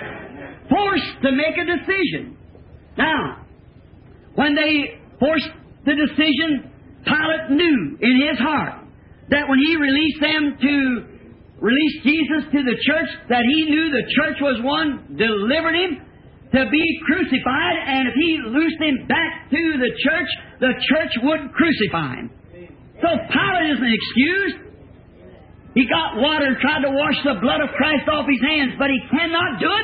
Forced to make a decision. Now, when they forced the decision, Pilate knew in his heart that when he released them to release Jesus to the church, that he knew the church was one, delivered Him to be crucified, and if he loosed Him back to the church, the church would crucify Him. So Pilate isn't excused. He got water and tried to wash the blood of Christ off his hands, but he cannot do it.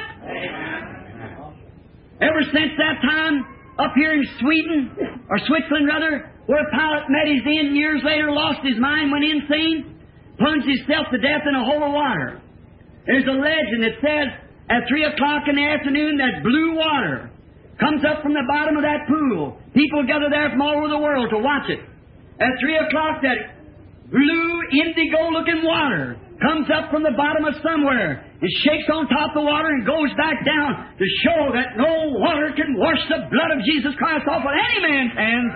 Ever since that time, up here in Sweden, or Switzerland rather, where Pilate met his end years later, lost his mind, went insane, plunged himself to death in a hole of water. There's a legend that says at three o'clock in the afternoon that blue water comes up from the bottom of that pool. People gather there from all over the world to watch it. At three o'clock that blue indigo-looking water comes up from the bottom of somewhere and shakes on top of the water and goes back down to show that no water can wash the blood of Jesus Christ off of any man's hands.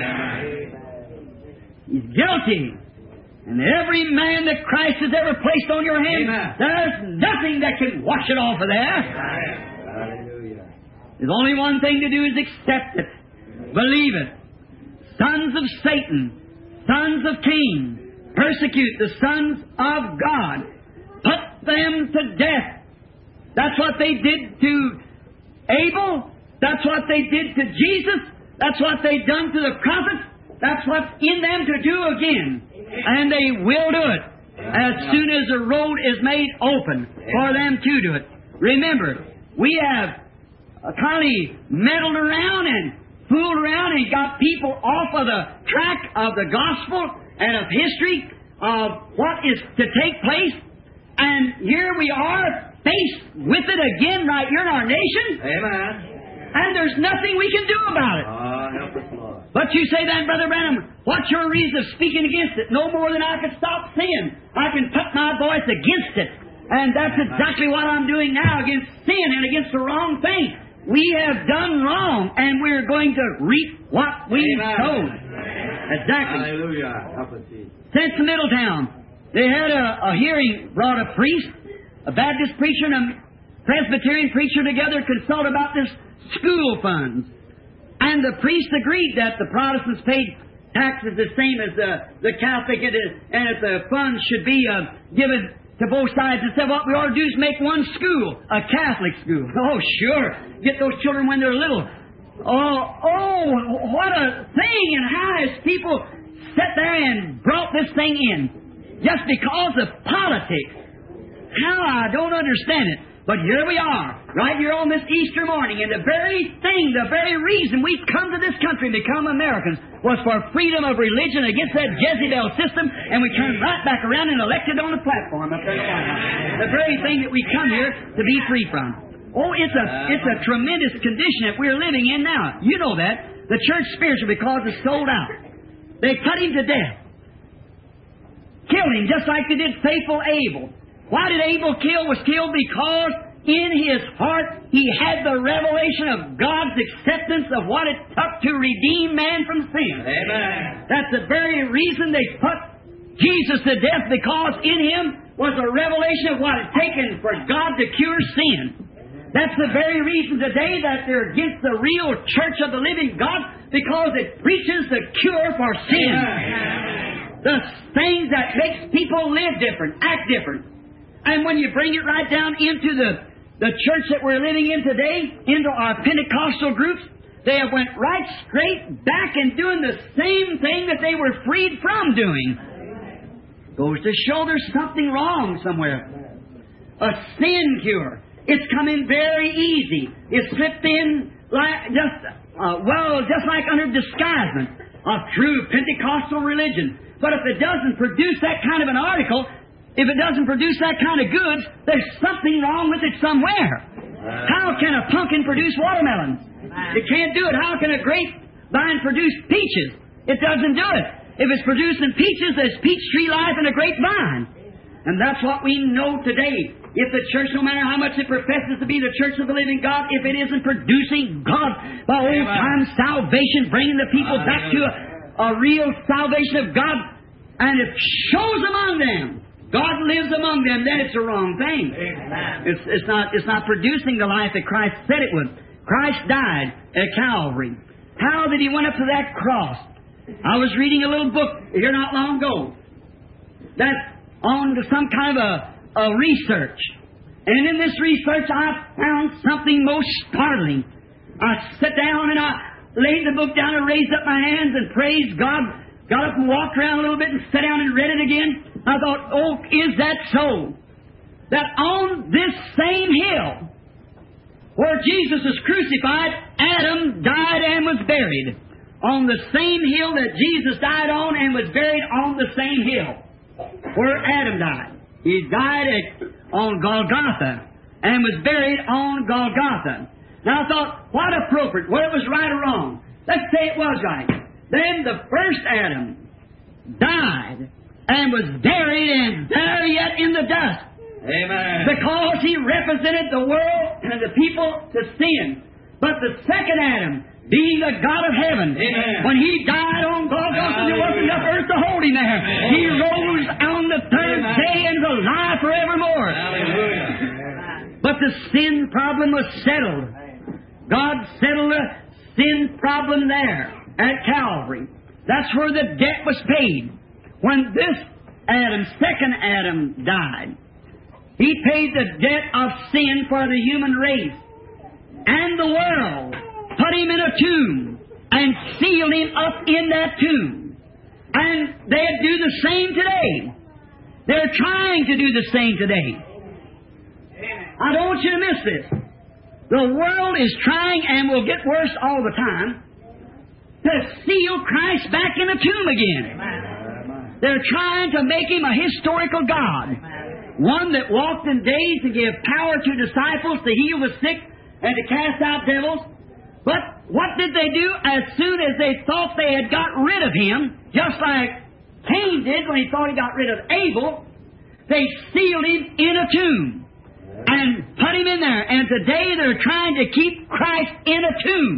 He's guilty. And every man that Christ has ever placed on your hand, Amen. There's nothing that can wash it off of there. Hallelujah. There's only one thing to do is accept it. Believe it. Sons of Satan, sons of Cain, persecute the sons of God. Put them to death. That's what they did to Abel. That's what they did to Jesus. That's what they've done to the prophets. That's what's in them to do again. And they will do it as soon as the road is made open for them to do it. Remember, we have kind of meddled around and fooled around and got people off of the track of the gospel and of history of what is to take place. And here we are faced with it again right here in our nation. Amen. And there's nothing we can do about it. Oh, help us, Lord. But you say then, Brother Branham, what's your reason of speaking against it? No more than I can stop sin. I can put my voice against it. And that's exactly what I'm doing now, against sin and against the wrong thing. We have done wrong, and we're going to reap what we sowed. Exactly. Hallelujah. Help us, Jesus. Since Middletown, they had a, a hearing, brought a priest, a Baptist preacher, and a Presbyterian preacher together, consult about this school funds. And the priest agreed that the Protestants paid taxes the same as the, the Catholic, and, and that the funds should be uh, given to both sides. And said, what we ought to do is make one school, a Catholic school. Oh, sure. Get those children when they're little. Oh, oh, what a thing, and how has people sat there and brought this thing in just because of politics. How I don't understand it. But here we are, right here on this Easter morning, and the very thing, the very reason we've come to this country and become Americans was for freedom of religion against that Jezebel system, and we turned right back around and elected on the platform up there in the White House. The very thing that we come here to be free from. Oh, it's a it's a tremendous condition that we're living in now. You know that. The church spiritual, because it's sold out. They cut him to death. Killed him just like they did faithful Abel. Why did Abel kill? Was killed because in his heart he had the revelation of God's acceptance of what it took to redeem man from sin. Amen. That's the very reason they put Jesus to death, because in him was a revelation of what it taken for God to cure sin. That's the very reason today that they're against the real church of the living God, because it preaches the cure for sin. Amen. The things that makes people live different, act different. And when you bring it right down into the, the church that we're living in today, into our Pentecostal groups, they have went right straight back and doing the same thing that they were freed from doing. Goes to show there's something wrong somewhere. A sin cure. It's come in very easy. It's slipped in like just uh, well, just like under disguisement of true Pentecostal religion. But if it doesn't produce that kind of an article, if it doesn't produce that kind of goods, there's something wrong with it somewhere. How can a pumpkin produce watermelons? It can't do it. How can a grapevine produce peaches? It doesn't do it. If it's producing peaches, there's peach tree life in a grapevine. And that's what we know today. If the church, no matter how much it professes to be the church of the living God, if it isn't producing God, the old time salvation, bringing the people back to a, a real salvation of God, and it shows among them God lives among them, then it's the wrong thing. Amen. It's, it's not, it's not producing the life that Christ said it would. Christ died at Calvary. How did He went up to that cross? I was reading a little book here not long ago that's on to some kind of a, a research. And in this research I found something most startling. I sat down and I laid the book down and raised up my hands and praised God. Got up and walked around a little bit and sat down and read it again. I thought, oh, is that so? That on this same hill where Jesus was crucified, Adam died and was buried. On the same hill that Jesus died on and was buried on the same hill where Adam died. He died at, on Golgotha and was buried on Golgotha. Now I thought, what appropriate, whether it was right or wrong. Let's say it was right. Then the first Adam died and was buried and there yet in the dust. Amen. Because he represented the world and the people to sin. But the second Adam, being the God of heaven, Amen. When he died on Golgotha, there wasn't enough earth to hold him there. Amen. He rose on the third Amen. day and is alive forevermore. Hallelujah. But the sin problem was settled. God settled the sin problem there at Calvary. That's where the debt was paid. When this Adam, second Adam, died, he paid the debt of sin for the human race and the world, put him in a tomb, and sealed him up in that tomb. And they do the same today. They're trying to do the same today. I don't want you to miss this. The world is trying, and will get worse all the time, to seal Christ back in a tomb again. They're trying to make Him a historical God. One that walked in days to give power to disciples to heal the sick and to cast out devils. But what did they do as soon as they thought they had got rid of Him, just like Cain did when he thought he got rid of Abel? They sealed Him in a tomb and put Him in there. And today they're trying to keep Christ in a tomb.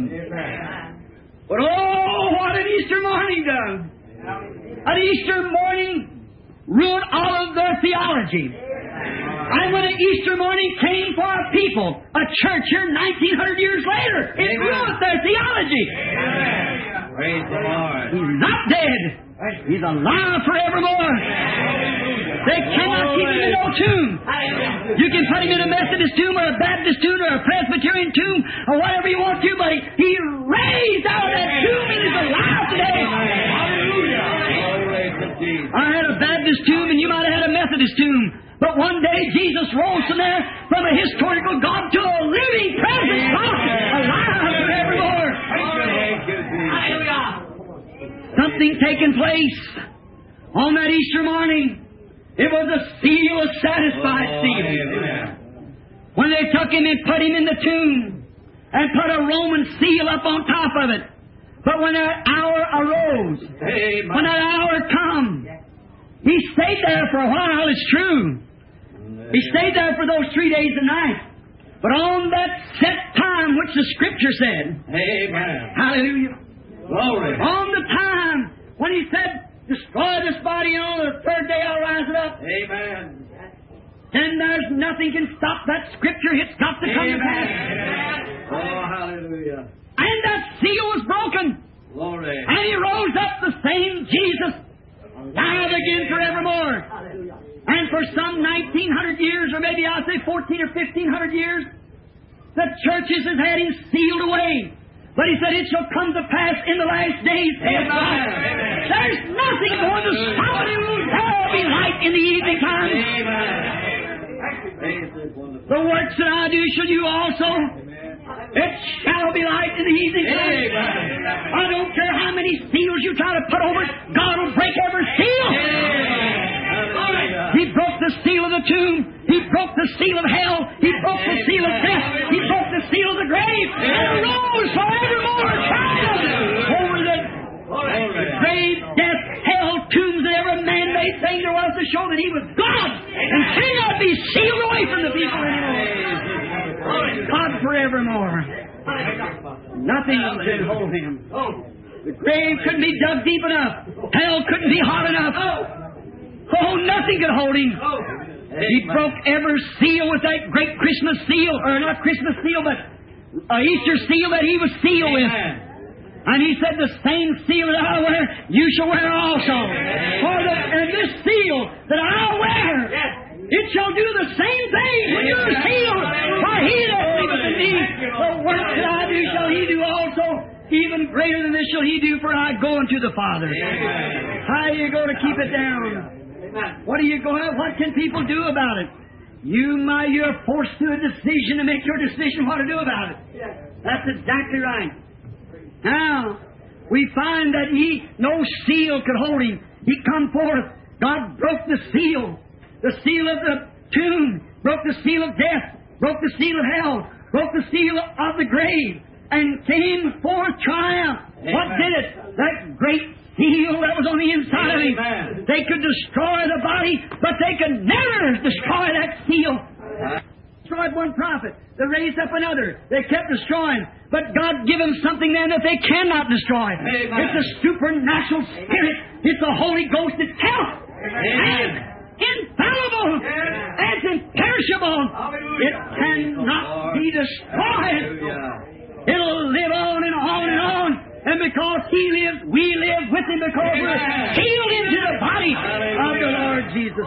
But oh, what an Easter morning does! An Easter morning ruined all of their theology. And when an Easter morning came for a people, a church here nineteen hundred years later, it Amen. ruined their theology. Amen. Praise the Lord. He's not dead. He's alive forevermore. They cannot keep him in no tomb. You can put him in a Methodist tomb or a Baptist tomb or a Presbyterian tomb or whatever you want to, but he, he raised out of that tomb and he's alive today. Hallelujah. Glory to Jesus. I had a Baptist tomb and you might have had a Methodist at his tomb. But one day Jesus rose from there, from a historical God to a living present God, alive forevermore. Hallelujah. Something taking place on that Easter morning. It was a seal, a satisfied seal. When they took him and put him in the tomb and put a Roman seal up on top of it. But when that hour arose, when that hour come, he stayed there for a while, it's true. He stayed there for those three days and nights. But on that set time, which the Scripture said, Amen. hallelujah, Glory. on the time when he said, destroy this body, and on the third day I'll rise it up, Amen. and there's nothing can stop that Scripture. It's got to come to pass. Oh, hallelujah. And that seal was broken. Glory. And he rose up the same Jesus, alive again forevermore. And for some nineteen hundred years, or maybe I'll say fourteen or fifteen hundred years, the churches has had him sealed away. But he said, it shall come to pass in the last days. Amen. There's nothing going to stop it. It will all be light in the evening time. Amen. The works that I do shall you also. It shall be light in the evening time. I don't care how many seals you try to put over it, God will break every seal. He broke the seal of the tomb. He broke the seal of hell. He broke the seal of death. He broke the seal of the grave. And rose forevermore, triumph over the grave, death, hell, tombs, and every man-made thing there was to show that He was God and cannot be sealed away from the people anymore. God forevermore. Nothing can hold Him. The grave couldn't be dug deep enough. Hell couldn't be hot enough. Oh, nothing could hold Him. He broke every seal with that great Christmas seal, or not Christmas seal, but uh, Easter seal that He was sealed with. And He said, the same seal that I wear, you shall wear also. For the, and this seal that I wear, it shall do the same thing when you're sealed. For He that believeth in me, the works that I do shall He do also. Even greater than this shall He do, for I go unto the Father. How are you going to keep it down? What are you going to, what can people do about it? You, my, you're forced to a decision to make your decision what to do about it. That's exactly right. Now, we find that he, no seal could hold Him. He come forth. God broke the seal. The seal of the tomb. Broke the seal of death. Broke the seal of hell. Broke the seal of the grave. And came forth triumph. Amen. What did it? That great seal that was on the inside of Him. They could destroy the body, but they could never destroy that seal. Destroyed one prophet. They raised up another. They kept destroying. But God gave them something then that they cannot destroy. Amen. It's a supernatural spirit. It's the Holy Ghost itself. And infallible. And it's imperishable. It cannot be destroyed. It'll live on and on and on. And because He lives, we live with Him because we're sealed into the body of the Lord Jesus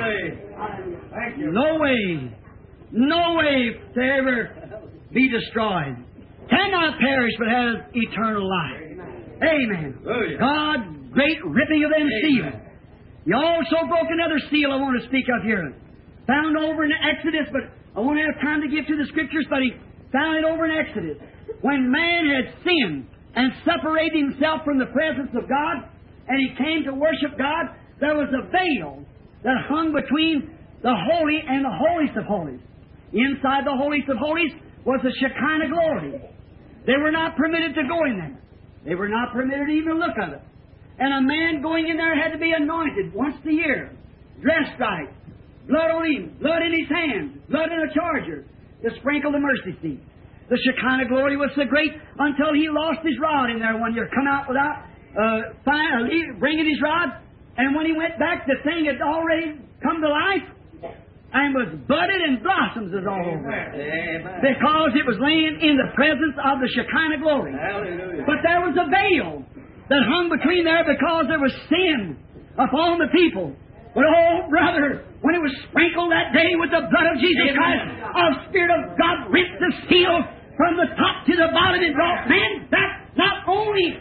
Christ. No way, no way to ever be destroyed. Cannot perish but has eternal life. Amen. God, great ripping of them seals. He also broke another seal I want to speak of here. Found over in Exodus, but I won't have time to give to the Scriptures, but He found it over in Exodus. When man had sinned and separated himself from the presence of God, and he came to worship God, there was a veil that hung between the holy and the holiest of holies. Inside the holiest of holies was the Shekinah glory. They were not permitted to go in there. They were not permitted to even look at it. And a man going in there had to be anointed once a year, dressed right, blood on him, blood in his hands, blood in a charger, to sprinkle the mercy seat. The Shekinah glory was so great until he lost his rod in there one year. Come out without uh, find, uh, bringing his rod. And when he went back, the thing had already come to life and was budded and blossoms was all over it. Because it was laying in the presence of the Shekinah glory. Hallelujah. But there was a veil that hung between there because there was sin upon the people. But oh, brother, when it was sprinkled that day with the blood of Jesus Christ, a Spirit of God ripped the seal from the top to the bottom and brought man back not only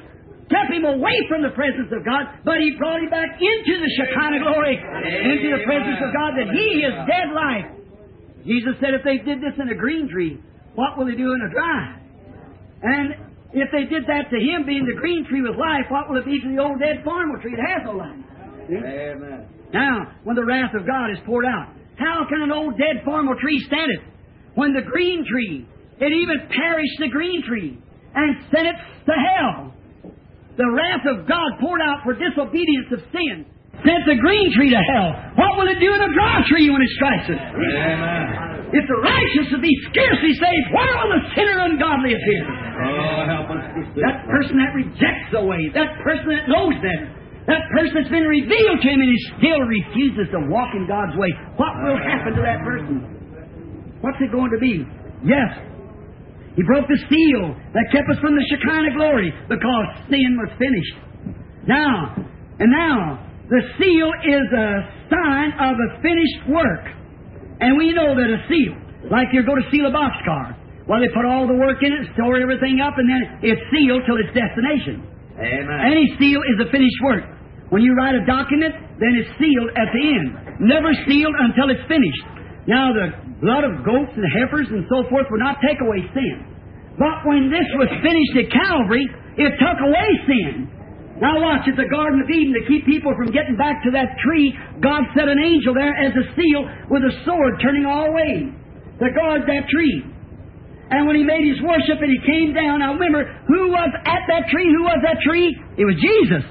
kept him away from the presence of God, but He brought him back into the Shekinah glory, into the presence of God, that he is dead life. Jesus said if they did this in a green tree, what will they do in a dry? And if they did that to him, being the green tree with life, what will it be to the old dead farmer tree that has no life? Amen. Now, when the wrath of God is poured out, how can an old dead farmer tree stand it? When the green tree, it even perished the green tree and sent it to hell. The wrath of God poured out for disobedience of sin sent the green tree to hell. What will it do in a dry tree when it strikes it? Amen. If the righteous will be scarcely saved, where will the sinner ungodly appear? Oh, help us to see. That person that rejects the way, that person that knows better, that person that's been revealed to him and he still refuses to walk in God's way, what will happen to that person? What's it going to be? Yes, he broke the seal that kept us from the Shekinah glory because sin was finished. Now, and now, the seal is a sign of a finished work. And we know that a seal, like you go to seal a boxcar, well, they put all the work in it, store everything up, and then it's sealed till its destination. Amen. Any seal is a finished work. When you write a document, then it's sealed at the end. Never sealed until it's finished. Now, the blood of goats and heifers and so forth would not take away sin. But when this was finished at Calvary, it took away sin. Now watch, at the Garden of Eden, to keep people from getting back to that tree, God set an angel there as a seal with a sword turning all ways to guard that tree. And when He made His worship and He came down, now remember, who was at that tree? Who was that tree? It was Jesus.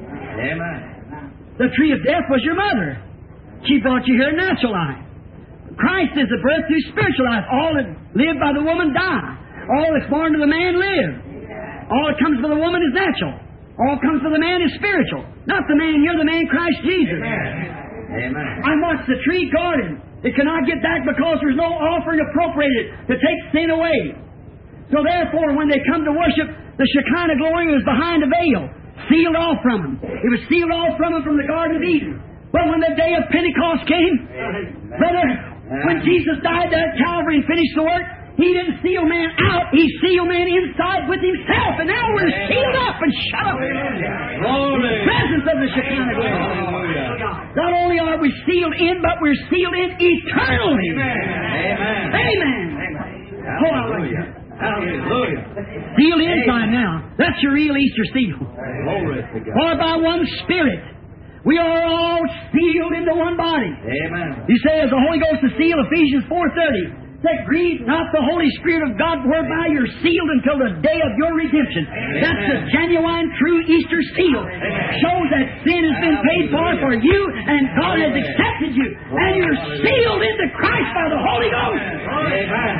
Amen. The tree of death was your mother. She brought you here in natural life. Christ is the birth through spiritual life. All that live by the woman die. All that's born to the man live. All that comes to the woman is natural. All comes to the man is spiritual. Not the man here, the man Christ Jesus. Amen. Amen. And watch the tree guarded. It cannot get back because there's no offering appropriated to take sin away. So therefore, when they come to worship, the Shekinah glory was behind a veil, sealed off from them. It was sealed off from them from the Garden of Eden. But when the day of Pentecost came, brother, when Jesus died there at Calvary and finished the work, He didn't seal man out, He sealed man inside with Himself. And now we're sealed up and shut up in the presence of the Shekinah glory. Not only are we sealed in, but we're sealed in eternally. Amen. Amen. Oh, I like that. Hallelujah. Sealed inside now. That's your real Easter seal. Glory to God. For by one Spirit we are all sealed into one body. Amen. You say, as the Holy Ghost is sealed, Ephesians four thirty. That grieve not the Holy Spirit of God, whereby you're sealed until the day of your redemption. Amen. That's the genuine, true Easter seal. Amen. Shows that sin has been paid for for you, and God has accepted you, and you're sealed into Christ by the Holy Ghost. Amen.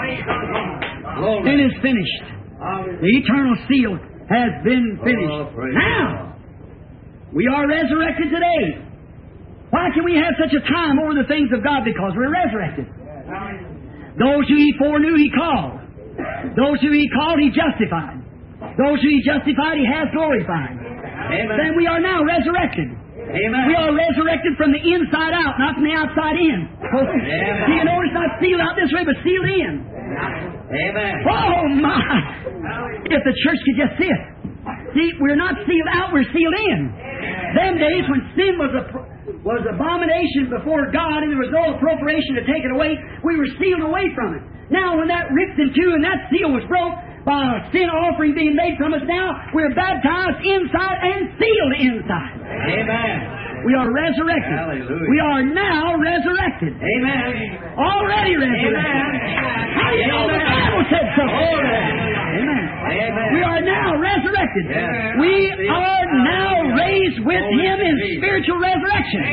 It is finished. The eternal seal has been finished. Oh, praise Now, we are resurrected today. Why can we have such a time over the things of God? Because we're resurrected. Those who He foreknew, He called. Those who He called, He justified. Those who He justified, He has glorified. Amen. Then we are now resurrected. Amen. We are resurrected from the inside out, not from the outside in. Do you notice not sealed out this way, but sealed in? Amen. Oh, my! If the church could just see it. See, we're not sealed out, we're sealed in. Them days when sin was a... was abomination before God, and there was no appropriation to take it away, we were sealed away from it. Now, when that ripped in two and that seal was broke by a sin offering being made from us, now we're baptized inside and sealed inside. Amen. We are resurrected. Hallelujah. We are now resurrected. Amen. Already resurrected. Amen. How do you know the Bible said so? Amen. Amen. We are now resurrected. Yes. We are now raised with Him in spiritual resurrection.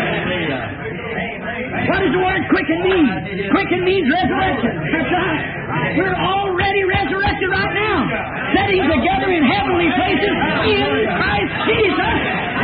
What does the word quicken mean? Quicken means resurrection. That's right. We're already resurrected right now, sitting together in heavenly places in Christ Jesus.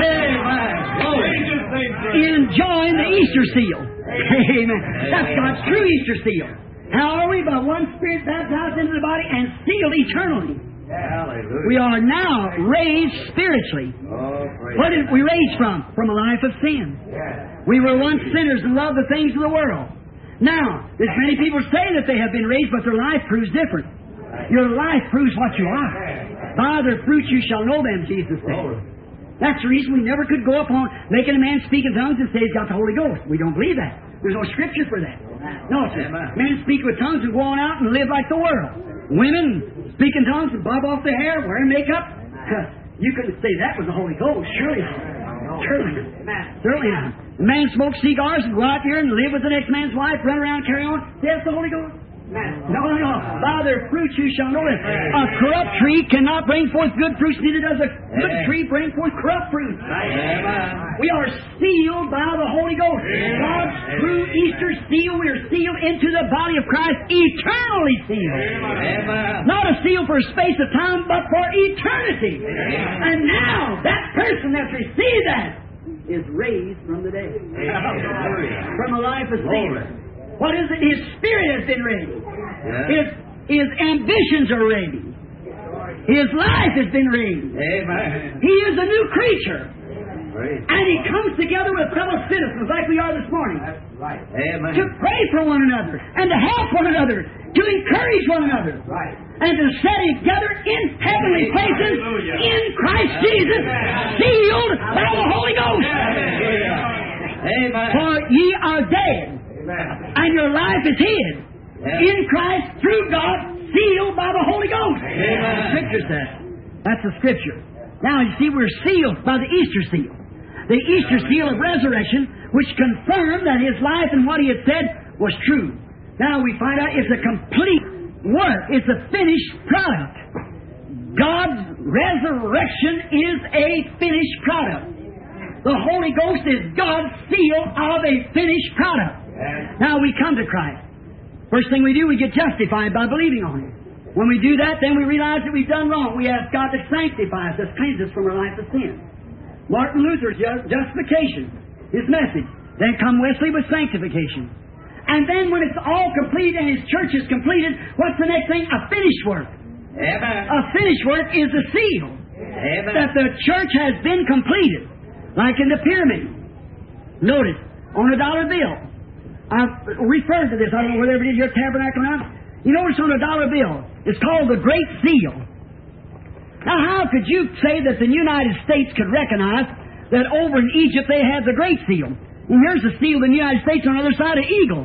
Enjoying the Easter seal. Amen. That's God's true Easter seal. How are we? By one Spirit baptized into the body and sealed eternally. Hallelujah. We are now raised spiritually. Oh, praise What did we raise from? From a life of sin. We were once sinners and loved the things of the world. Now, there's many people say that they have been raised, but their life proves different. Your life proves what you are. By their fruits you shall know them, Jesus said. That's the reason we never could go up on making a man speak in tongues and say he's got the Holy Ghost. We don't believe that. There's no Scripture for that. No, sir. Men speak with tongues and go on out and live like the world. Women speak in tongues and bob off their hair, wear makeup. You couldn't say that was the Holy Ghost. Surely not. Surely not. Certainly not. A man smokes cigars and go out here and live with the next man's wife, run around, carry on. That's the Holy Ghost. No, no, no. By their fruits you shall know them. A corrupt tree cannot bring forth good fruits, neither does a good tree bring forth corrupt fruits. We are sealed by the Holy Ghost. God's true Easter seal, we are sealed into the body of Christ, eternally sealed. Not a seal for a space of time, but for eternity. And now, that person that's received that is raised from the dead. From a life of sin. What is it? His spirit has been raised. Yeah. His, his ambitions are raised. His life has been raised. Amen. He is a new creature. Praise and he comes together with fellow citizens like we are this morning. That's right. Amen. To pray for one another and to help one another, to encourage one another. Right. And to set together in heavenly places in Christ Jesus, sealed by the Holy Ghost. Amen. For ye are dead. And your life is hid yeah. in Christ through God, sealed by the Holy Ghost. Amen. Scripture says. That's the Scripture. Now, you see, we're sealed by the Easter seal. The Easter seal of resurrection, which confirmed that His life and what He had said was true. Now we find out it's a complete work. It's a finished product. God's resurrection is a finished product. The Holy Ghost is God's seal of a finished product. Now we come to Christ. First thing we do, we get justified by believing on Him. When we do that, then we realize that we've done wrong. We ask God to sanctify us, to cleanse us from our life of sin. Martin Luther's justification, his message. Then come Wesley with sanctification. And then when it's all complete and His church is completed, what's the next thing? A finished work. Amen. A finished work is a seal. Amen. That the church has been completed. Like in the pyramid. Notice, on a dollar bill. I've referred to this. I don't know whether it is your tabernacle or not. You notice on a dollar bill, it's called the Great Seal. Now, how could you say that the United States could recognize that over in Egypt they had the Great Seal? And here's the seal of the United States on the other side of Eagle.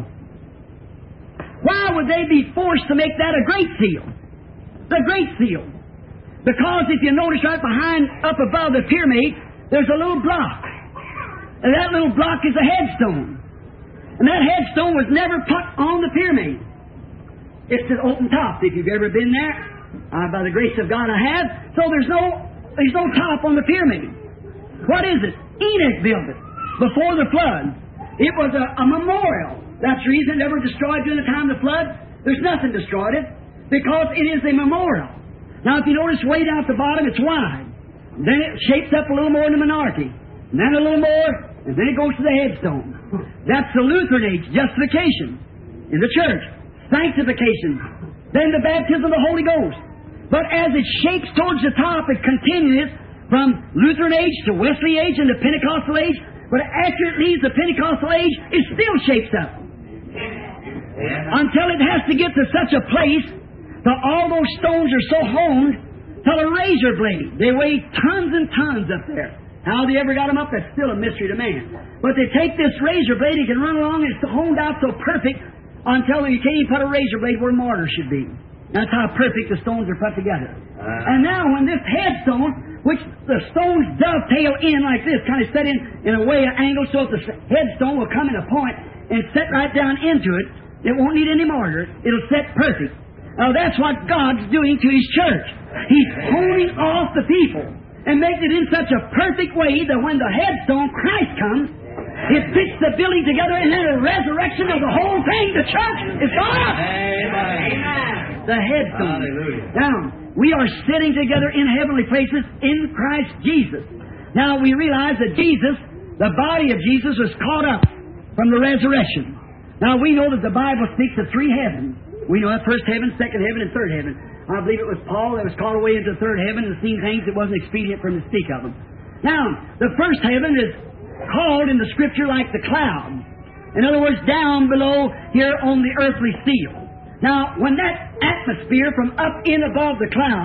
Why would they be forced to make that a Great Seal? The Great Seal. Because if you notice right behind, up above the pyramid, there's a little block. And that little block is a headstone. And that headstone was never put on the pyramid. It's an open top, if you've ever been there. Uh, by the grace of God, I have. So there's no there's no top on the pyramid. What is it? Enoch built it before the flood. It was a, a memorial. That's the reason it never destroyed during the time of the flood. There's nothing destroyed it because it is a memorial. Now, if you notice way down at the bottom, it's wide. Then it shapes up a little more in the minority. And then a little more, and then it goes to the headstone. That's the Lutheran age, justification in the church, sanctification, then the baptism of the Holy Ghost. But as it shapes towards the top, it continues from Lutheran age to Wesley age and the Pentecostal age. But after it leaves the Pentecostal age, it still shapes up. Until it has to get to such a place that all those stones are so honed till a razor blade. They weigh tons and tons up there. How they ever got them up, that's still a mystery to man. But they take this razor blade, it can run along, and it's honed out so perfect until you can't even put a razor blade where a mortar should be. That's how perfect the stones are put together. Uh, and now when this headstone, which the stones dovetail in like this, kind of set in in a way, an angle, so that the headstone will come in a point and set right down into it, it won't need any mortar. It'll set perfect. Now that's what God's doing to His church. He's honing off the people and making it in such a perfect way that when the headstone, Christ, comes, it fits the building together, and then a resurrection of the whole thing, the church, is gone up. Amen. The headstone. Hallelujah. Now, we are sitting together in heavenly places in Christ Jesus. Now, we realize that Jesus, the body of Jesus, was caught up from the resurrection. Now, we know that the Bible speaks of three heavens. We know that first heaven, second heaven, and third heaven. I believe it was Paul that was called away into the third heaven and seen things that wasn't expedient for him to speak of them. Now, the first heaven is called in the Scripture like the cloud. In other words, down below here on the earthly seal. Now, when that atmosphere from up in above the clouds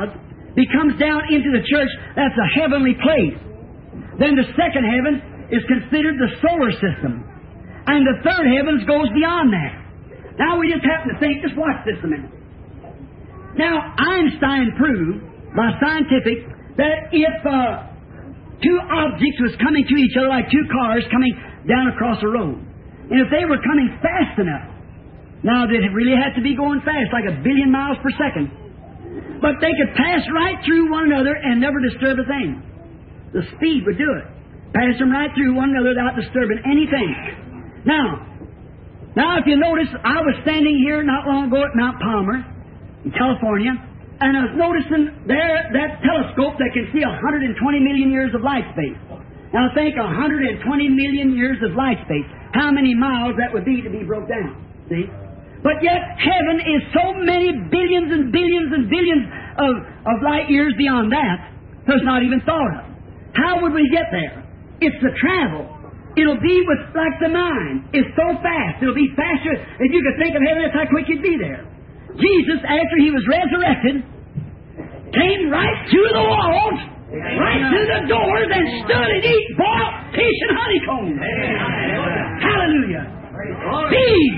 He comes down into the church. That's a heavenly place. Then the second heaven is considered the solar system. And the third heavens goes beyond that. Now we just happen to think, just watch this a minute. Now, Einstein proved by scientific that if uh, two objects was coming to each other like two cars coming down across a road, and if they were coming fast enough, now they really had to be going fast, like a billion miles per second, but they could pass right through one another and never disturb a thing. The speed would do it. Pass them right through one another without disturbing anything. Now, now if you notice, I was standing here not long ago at Mount Palmer in California, and I was noticing there that telescope that can see one hundred twenty million years of light space. Now think one hundred twenty million years of light space. How many miles that would be to be broke down? See? But yet heaven is so many billions and billions and billions of, of light years beyond that, so it's not even thought of. How would we get there? It's the travel. It'll be with like the mind. It's so fast. It'll be faster. If you could think of heaven, that's how quick you'd be there. Jesus, after He was resurrected, came right through the walls, right through the doors, and stood and ate boiled fish and honeycomb. Hallelujah. Speed.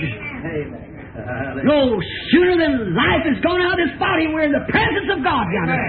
No sooner than life is gone out of this body, we're in the presence of God yonder.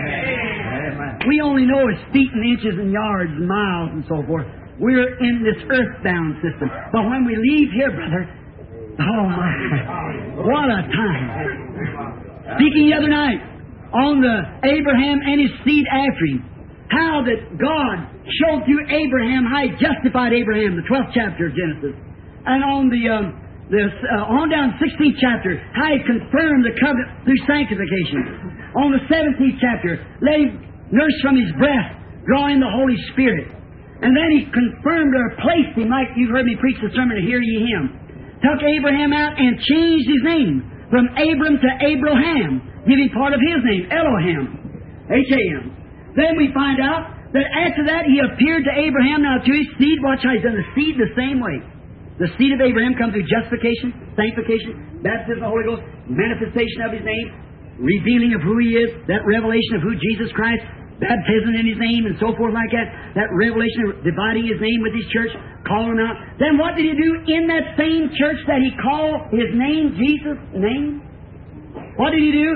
We only know it's feet and inches and yards and miles and so forth. We're in this earthbound system. But when we leave here, brother, oh my, what a time. Speaking the other night on the Abraham and his seed after him, how that God showed through Abraham how He justified Abraham, the twelfth chapter of Genesis, and on the um, this uh, on down sixteenth chapter, how He confirmed the covenant through sanctification. On the seventeenth chapter, let Him nurse from His breast, draw in the Holy Spirit, and then He confirmed or placed him, like you've heard me preach the sermon, to hear ye Him. Took Abraham out and changed his name from Abram to Abraham, giving part of his name, Elohim, H A M. Then we find out that after that He appeared to Abraham, now to his seed. Watch how He's done the seed the same way. The seed of Abraham comes through justification, sanctification, baptism of the Holy Ghost, manifestation of His name, revealing of who He is, that revelation of who Jesus Christ, baptism in His name, and so forth like that, that revelation of dividing His name with His church, calling Him out. Then what did He do in that same church that He called His name, Jesus' name? What did He do?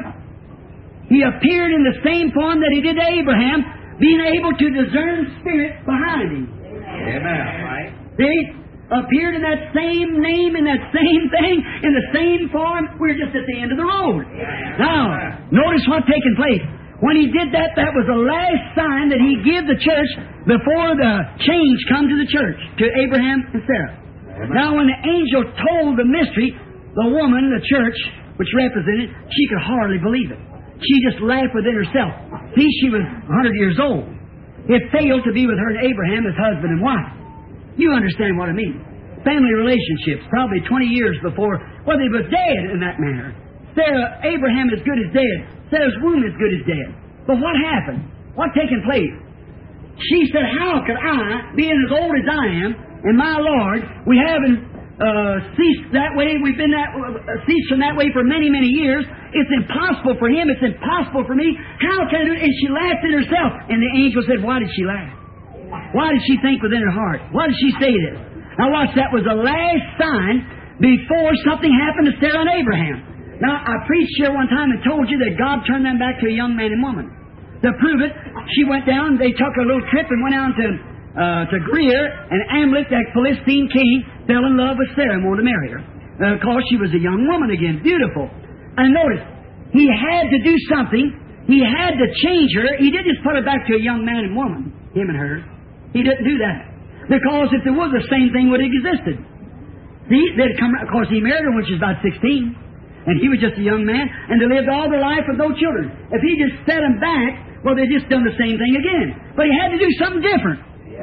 He appeared in the same form that He did to Abraham, being able to discern spirits behind Him. Amen. Right. See? Appeared in that same name, in that same thing, in the same form. We're just at the end of the road. Now, notice what's taking place. When He did that, that was the last sign that He gave the church before the change come to the church, to Abraham and Sarah. Amen. Now, when the angel told the mystery, the woman, the church, which represented, she could hardly believe it. She just laughed within herself. See, she was one hundred years old. It failed to be with her and Abraham as husband and wife. You understand what I mean. Family relationships, probably twenty years before, well, they were dead in that manner. Sarah, Abraham is good as dead. Sarah's womb is good as dead. But what happened? What taken place? She said, how could I, being as old as I am, and my Lord, we haven't uh, ceased that way, we've been that uh, ceased from that way for many, many years. It's impossible for Him, it's impossible for me. How can I do it? And she laughed at herself. And the angel said, why did she laugh? Why did she think within her heart? Why did she say this? Now watch, that was the last sign before something happened to Sarah and Abraham. Now, I preached here one time and told you that God turned them back to a young man and woman. To prove it, she went down, they took a little trip and went down to uh, to Greer, and Amalek, that Philistine king, fell in love with Sarah and wanted to marry her. Uh, of course, she was a young woman again, beautiful. And notice, he had to do something. He had to change her. He didn't just put her back to a young man and woman, him and her. He didn't do that. Because if there was, the same thing would have existed. See, they'd come, of course, he married her when she was about sixteen. And he was just a young man, and they lived all their life with no children. If he just set them back, well, they just done the same thing again. But he had to do something different.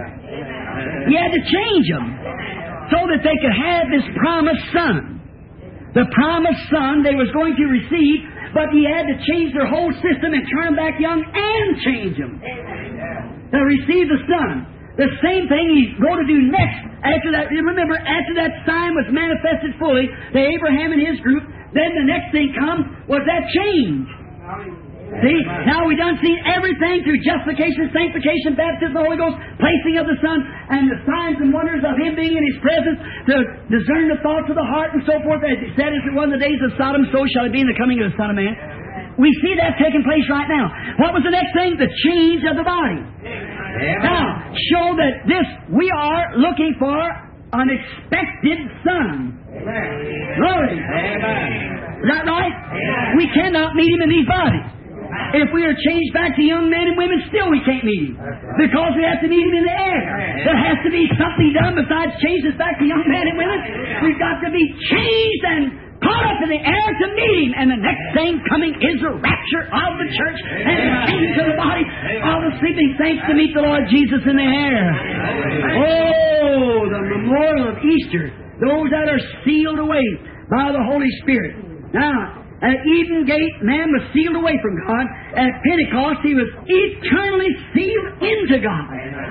He had to change them so that they could have this promised son. The promised son they was going to receive, but he had to change their whole system and turn them back young and change them. To receive the son. The same thing He's going to do next. After that, remember, after that sign was manifested fully to Abraham and his group, then the next thing comes was that change. See? Now we done seen everything through justification, sanctification, baptism, the Holy Ghost, placing of the Son, and the signs and wonders of Him being in His presence to discern the thoughts of the heart and so forth. As it said, as it was in the days of Sodom, so shall it be in the coming of the Son of Man. We see that taking place right now. What was the next thing? The change of the body. Now, show that this, we are looking for an expected Son. Glory. Is that right? We cannot meet Him in these bodies. If we are changed back to young men and women, still we can't meet Him. Because we have to meet Him in the air. There has to be something done besides change us back to young men and women. We've got to be changed and caught up in the air to meet Him. And the next thing coming is the rapture of the church and the change of the body of the sleeping saints to meet the Lord Jesus in the air. Oh, the memorial of Easter. Those that are sealed away by the Holy Spirit. Now, at Eden Gate, man was sealed away from God. At Pentecost, he was eternally sealed into God.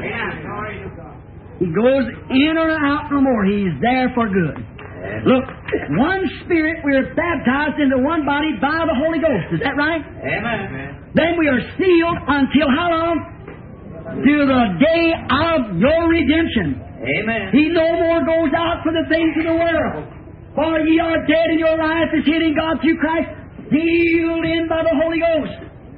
He goes in or out no more. He's there for good. Look, one Spirit, we are baptized into one body by the Holy Ghost. Is that right? Amen. Then we are sealed until how long? To the day of your redemption. Amen. He no more goes out for the things of the world. For ye are dead and your life is hid in God through Christ, sealed in by the Holy Ghost.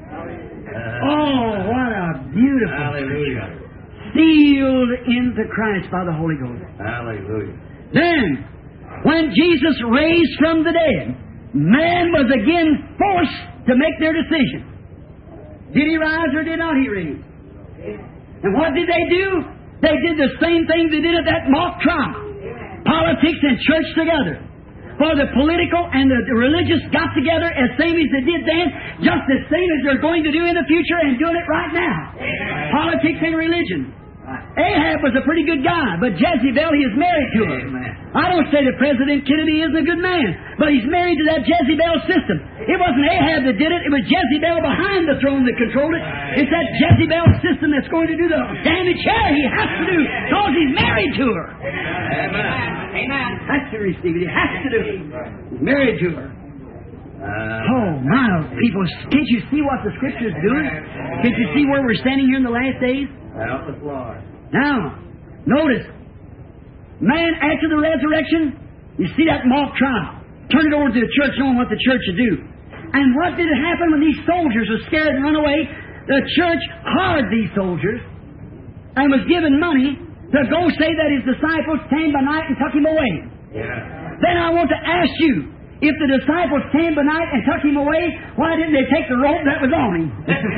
Oh, what a beautiful Hallelujah. sealed into Christ by the Holy Ghost. Hallelujah. Then, when Jesus raised from the dead, man was again forced to make their decision. Did He rise or did not He raise? And what did they do? They did the same thing they did at that mock trial. Politics and church together. For the political and the religious got together as same as they did then, just as same as they're going to do in the future and doing it right now. Amen. Politics and religion. Ahab was a pretty good guy, but Jezebel, he is married to her. Amen. I don't say that President Kennedy isn't a good man, but he's married to that Jezebel system. It wasn't Ahab that did it, it was Jezebel behind the throne that controlled it. It's that Jezebel system that's going to do the damage here. He has to do, because he's married to her. Amen. Amen. Has to receive it. He has to do it. He's married to her. Uh, Oh, my people, can't you see what the Scripture is doing? Can't you see where we're standing here in the last days? help us, Lord. Now, notice, man, after the resurrection, you see that mock trial. Turn it over to the church, knowing what the church should do. And what did happen when these soldiers were scared and run away? The church hired these soldiers and was given money to go say that His disciples came by night and took Him away. Yeah. Then I want to ask you, if the disciples came by night and took Him away, why didn't they take the robe that was on Him?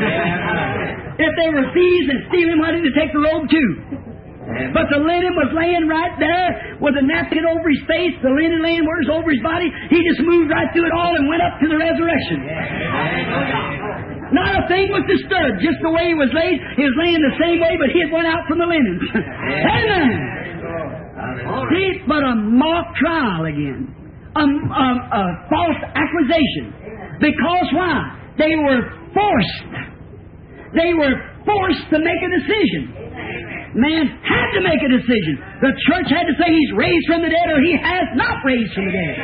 If they were thieves and stealing, why didn't they take the robe too? But the linen was laying right there with a napkin over His face, the linen laying where it was over His body. He just moved right through it all and went up to the resurrection. Not a thing was disturbed, just the way He was laid. He was laying the same way, but He had went out from the linens. Amen. See, but a mock trial again. A, a, a false accusation. Because why? They were forced. They were forced to make a decision. Man had to make a decision. The church had to say He's raised from the dead or He has not raised from the dead.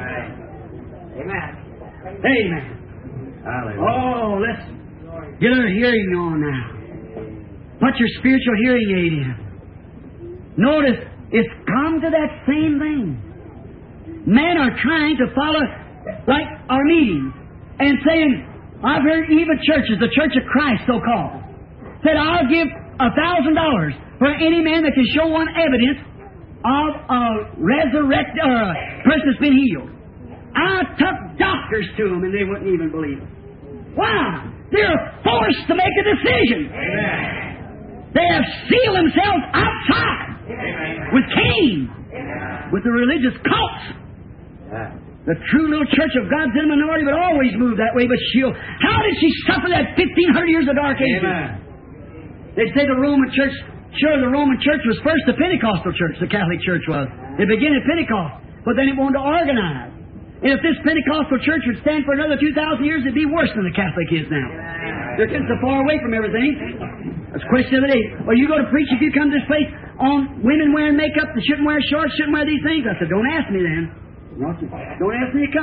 Amen. Amen. Hallelujah. Oh, let's get our hearing on now. Put your spiritual hearing aid in. Notice, it's come to that same thing. Men are trying to follow, like our meetings, and saying, I've heard even churches, the Church of Christ so-called, said, I'll give a thousand dollars for any man that can show one evidence of a resurrected, or a person that's been healed. I took doctors to them and they wouldn't even believe it. Why? They're forced to make a decision. Amen. They have sealed themselves outside Amen. with Cain, with the religious cults. The true little church of God's in the minority would always move that way, but she'll... How did she suffer that fifteen hundred years of dark ages? Amen. They say the Roman church... Sure, the Roman church was first the Pentecostal church, the Catholic church was. It began at Pentecost, but then it wanted to organize. And if this Pentecostal church would stand for another two thousand years, it'd be worse than the Catholic is now. They're getting so far away from everything. That's a question of the day. Well, you go to preach if you come to this place on women wearing makeup that shouldn't wear shorts, shouldn't wear these things. I said, don't ask me then. Don't ask me to come.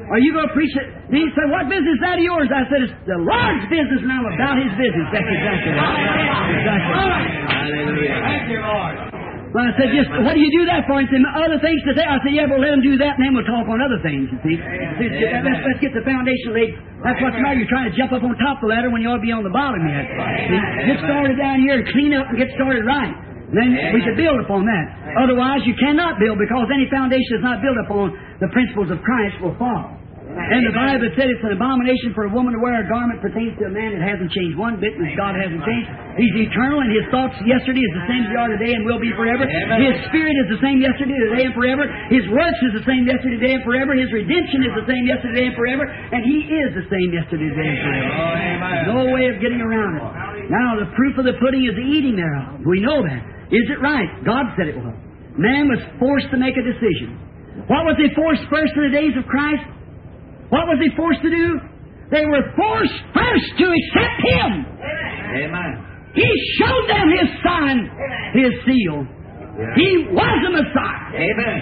Are you going to preach it? He said, what business is that of yours? I said, it's the Lord's business and I'm about His business. That's exactly right. Exactly. Hallelujah. Thank you, Lord. Well, I said, just, what do you do that for? He said, other things to say. I said, yeah, but let them do that and then we'll talk on other things, you see. Let's get, let's, let's get the foundation laid. That's what's the matter. You're trying to jump up on top of the ladder when you ought to be on the bottom yet. See? Get started down here and clean up and get started right. Then we should build upon that. Otherwise, you cannot build because any foundation that's not built upon the principles of Christ will fall. And the Bible said it's an abomination for a woman to wear a garment pertains to a man that hasn't changed one bit, and God hasn't changed. He's eternal, and His thoughts yesterday is the same as they are today and will be forever. His Spirit is the same yesterday, today, and forever. His works is the same yesterday, today, and forever. His redemption is the same yesterday, today, and forever. And He is the same yesterday, today, and forever. There's no way of getting around it. Now, the proof of the pudding is the eating thereof. We know that. Is it right? God said it was. Man was forced to make a decision. What was he forced first in the days of Christ? What was he forced to do? They were forced first to accept Him. Amen. He showed them His sign, His seal. Yeah. He was the Messiah. Amen.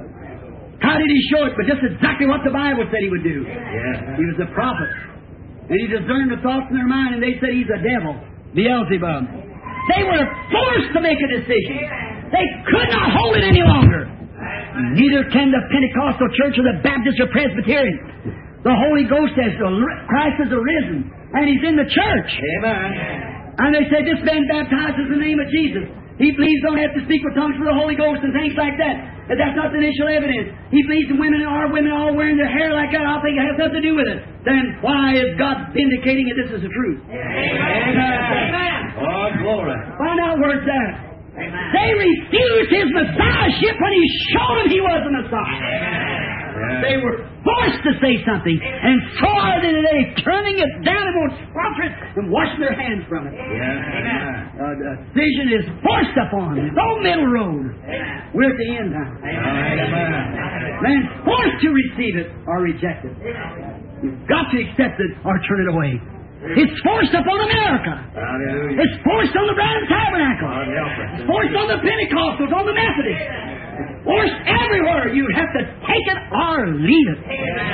How did He show it? But just exactly what the Bible said He would do. Yeah. He was a prophet. And He discerned the thoughts in their mind, and they said He's a devil, Beelzebub. They were forced to make a decision. They could not hold it any longer. Neither can the Pentecostal church or the Baptist or Presbyterian. The Holy Ghost has, Christ has arisen, and He's in the church. Amen. And they said, this man baptizes in the name of Jesus. He believes don't have to speak with tongues for the Holy Ghost and things like that. But that's not the initial evidence. He believes the women are women all wearing their hair like that. I think it has nothing to do with it. Then why is God vindicating that this is the truth? Amen. Amen. Oh, glory. Find out where it's at. Amen. They refused His Messiahship when He showed them He was the Messiah. Yeah. They were forced to say something, and so are they today, turning it down and won't sponsor it and washing their hands from it. Yeah. Amen. Uh, the decision is forced upon them. There's no middle road. We're at the end now. Amen. Man's forced to receive it or reject it. You've got to accept it or turn it away. It's forced upon America. Hallelujah. It's forced on the Branham Tabernacle. God help us. It's forced on the Pentecostals, on the Methodists. It's forced everywhere. You have to take it or leave it.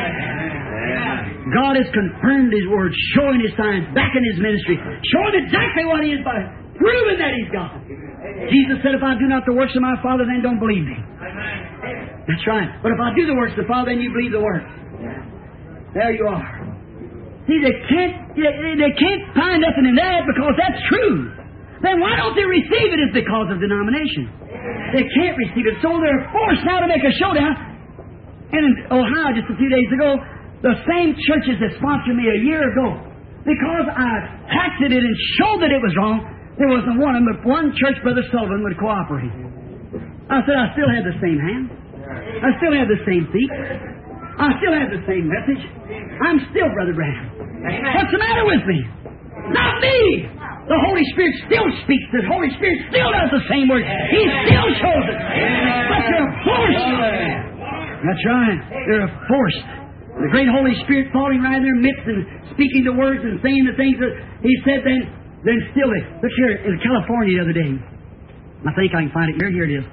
Amen. God has confirmed His Word, showing His signs, back in His ministry, showing exactly what He is by proving that He's God. Jesus said, if I do not the works of my Father, then don't believe me. That's right. But if I do the works of the Father, then you believe the works. There you are. See, they can't, they can't find nothing in that because that's true. Then why don't they receive it? It's because of denomination. They can't receive it, so they're forced now to make a showdown. And in Ohio, just a few days ago, the same churches that sponsored me a year ago, because I hacked it and showed that it was wrong, there wasn't one of them, but one church, Brother Sullivan, would cooperate. I said, I still have the same hand. I still have the same feet. I still have the same message. I'm still Brother Branham. What's the matter with me? Not me! The Holy Spirit still speaks. The Holy Spirit still does the same work. He still shows it. But they're forced. That's right. They're forced. The great Holy Spirit falling right in their midst and speaking the words and saying the things that He said then, then still they. Look here in California the other day. I think I can find it here. Here it is.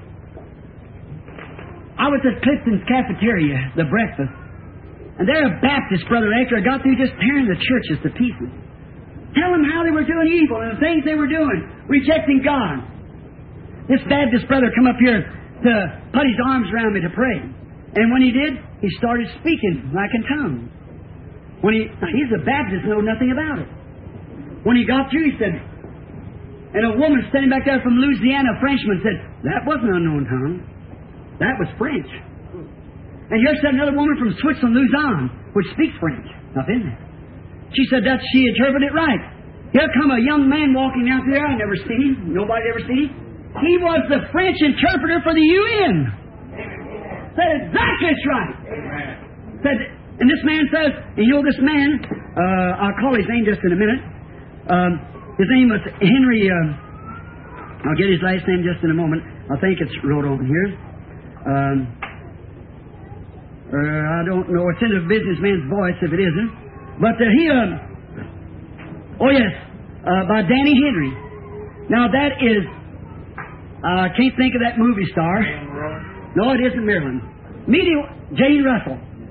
I was at Clifton's cafeteria, the breakfast, and there a Baptist brother, after I got through just tearing the churches to pieces, tell them how they were doing evil and the things they were doing, rejecting God. This Baptist brother come up here to put his arms around me to pray. And when he did, he started speaking like in tongues. When he, now he's a Baptist, know nothing about it. When he got through, he said, and a woman standing back there from Louisiana, a Frenchman, said, that wasn't unknown tongue. That was French. And here said another woman from Switzerland, Lausanne, which speaks French. Nothing there. She said that she interpreted it right. Here come a young man walking out there. I never seen him. Nobody ever seen him. He was the French interpreter for the U N. Said exactly it's right. Said, and this man says, and you know this man, uh, I'll call his name just in a minute. Um, his name was Henry, uh, I'll get his last name just in a moment. I think it's wrote on here. Um, uh, I don't know. It's in a businessman's voice if it isn't. But uh, he, uh, oh yes, uh, by Danny Henry. Now that is, I uh, can't think of that movie star. No, it isn't Maryland. Meeting Jane Russell.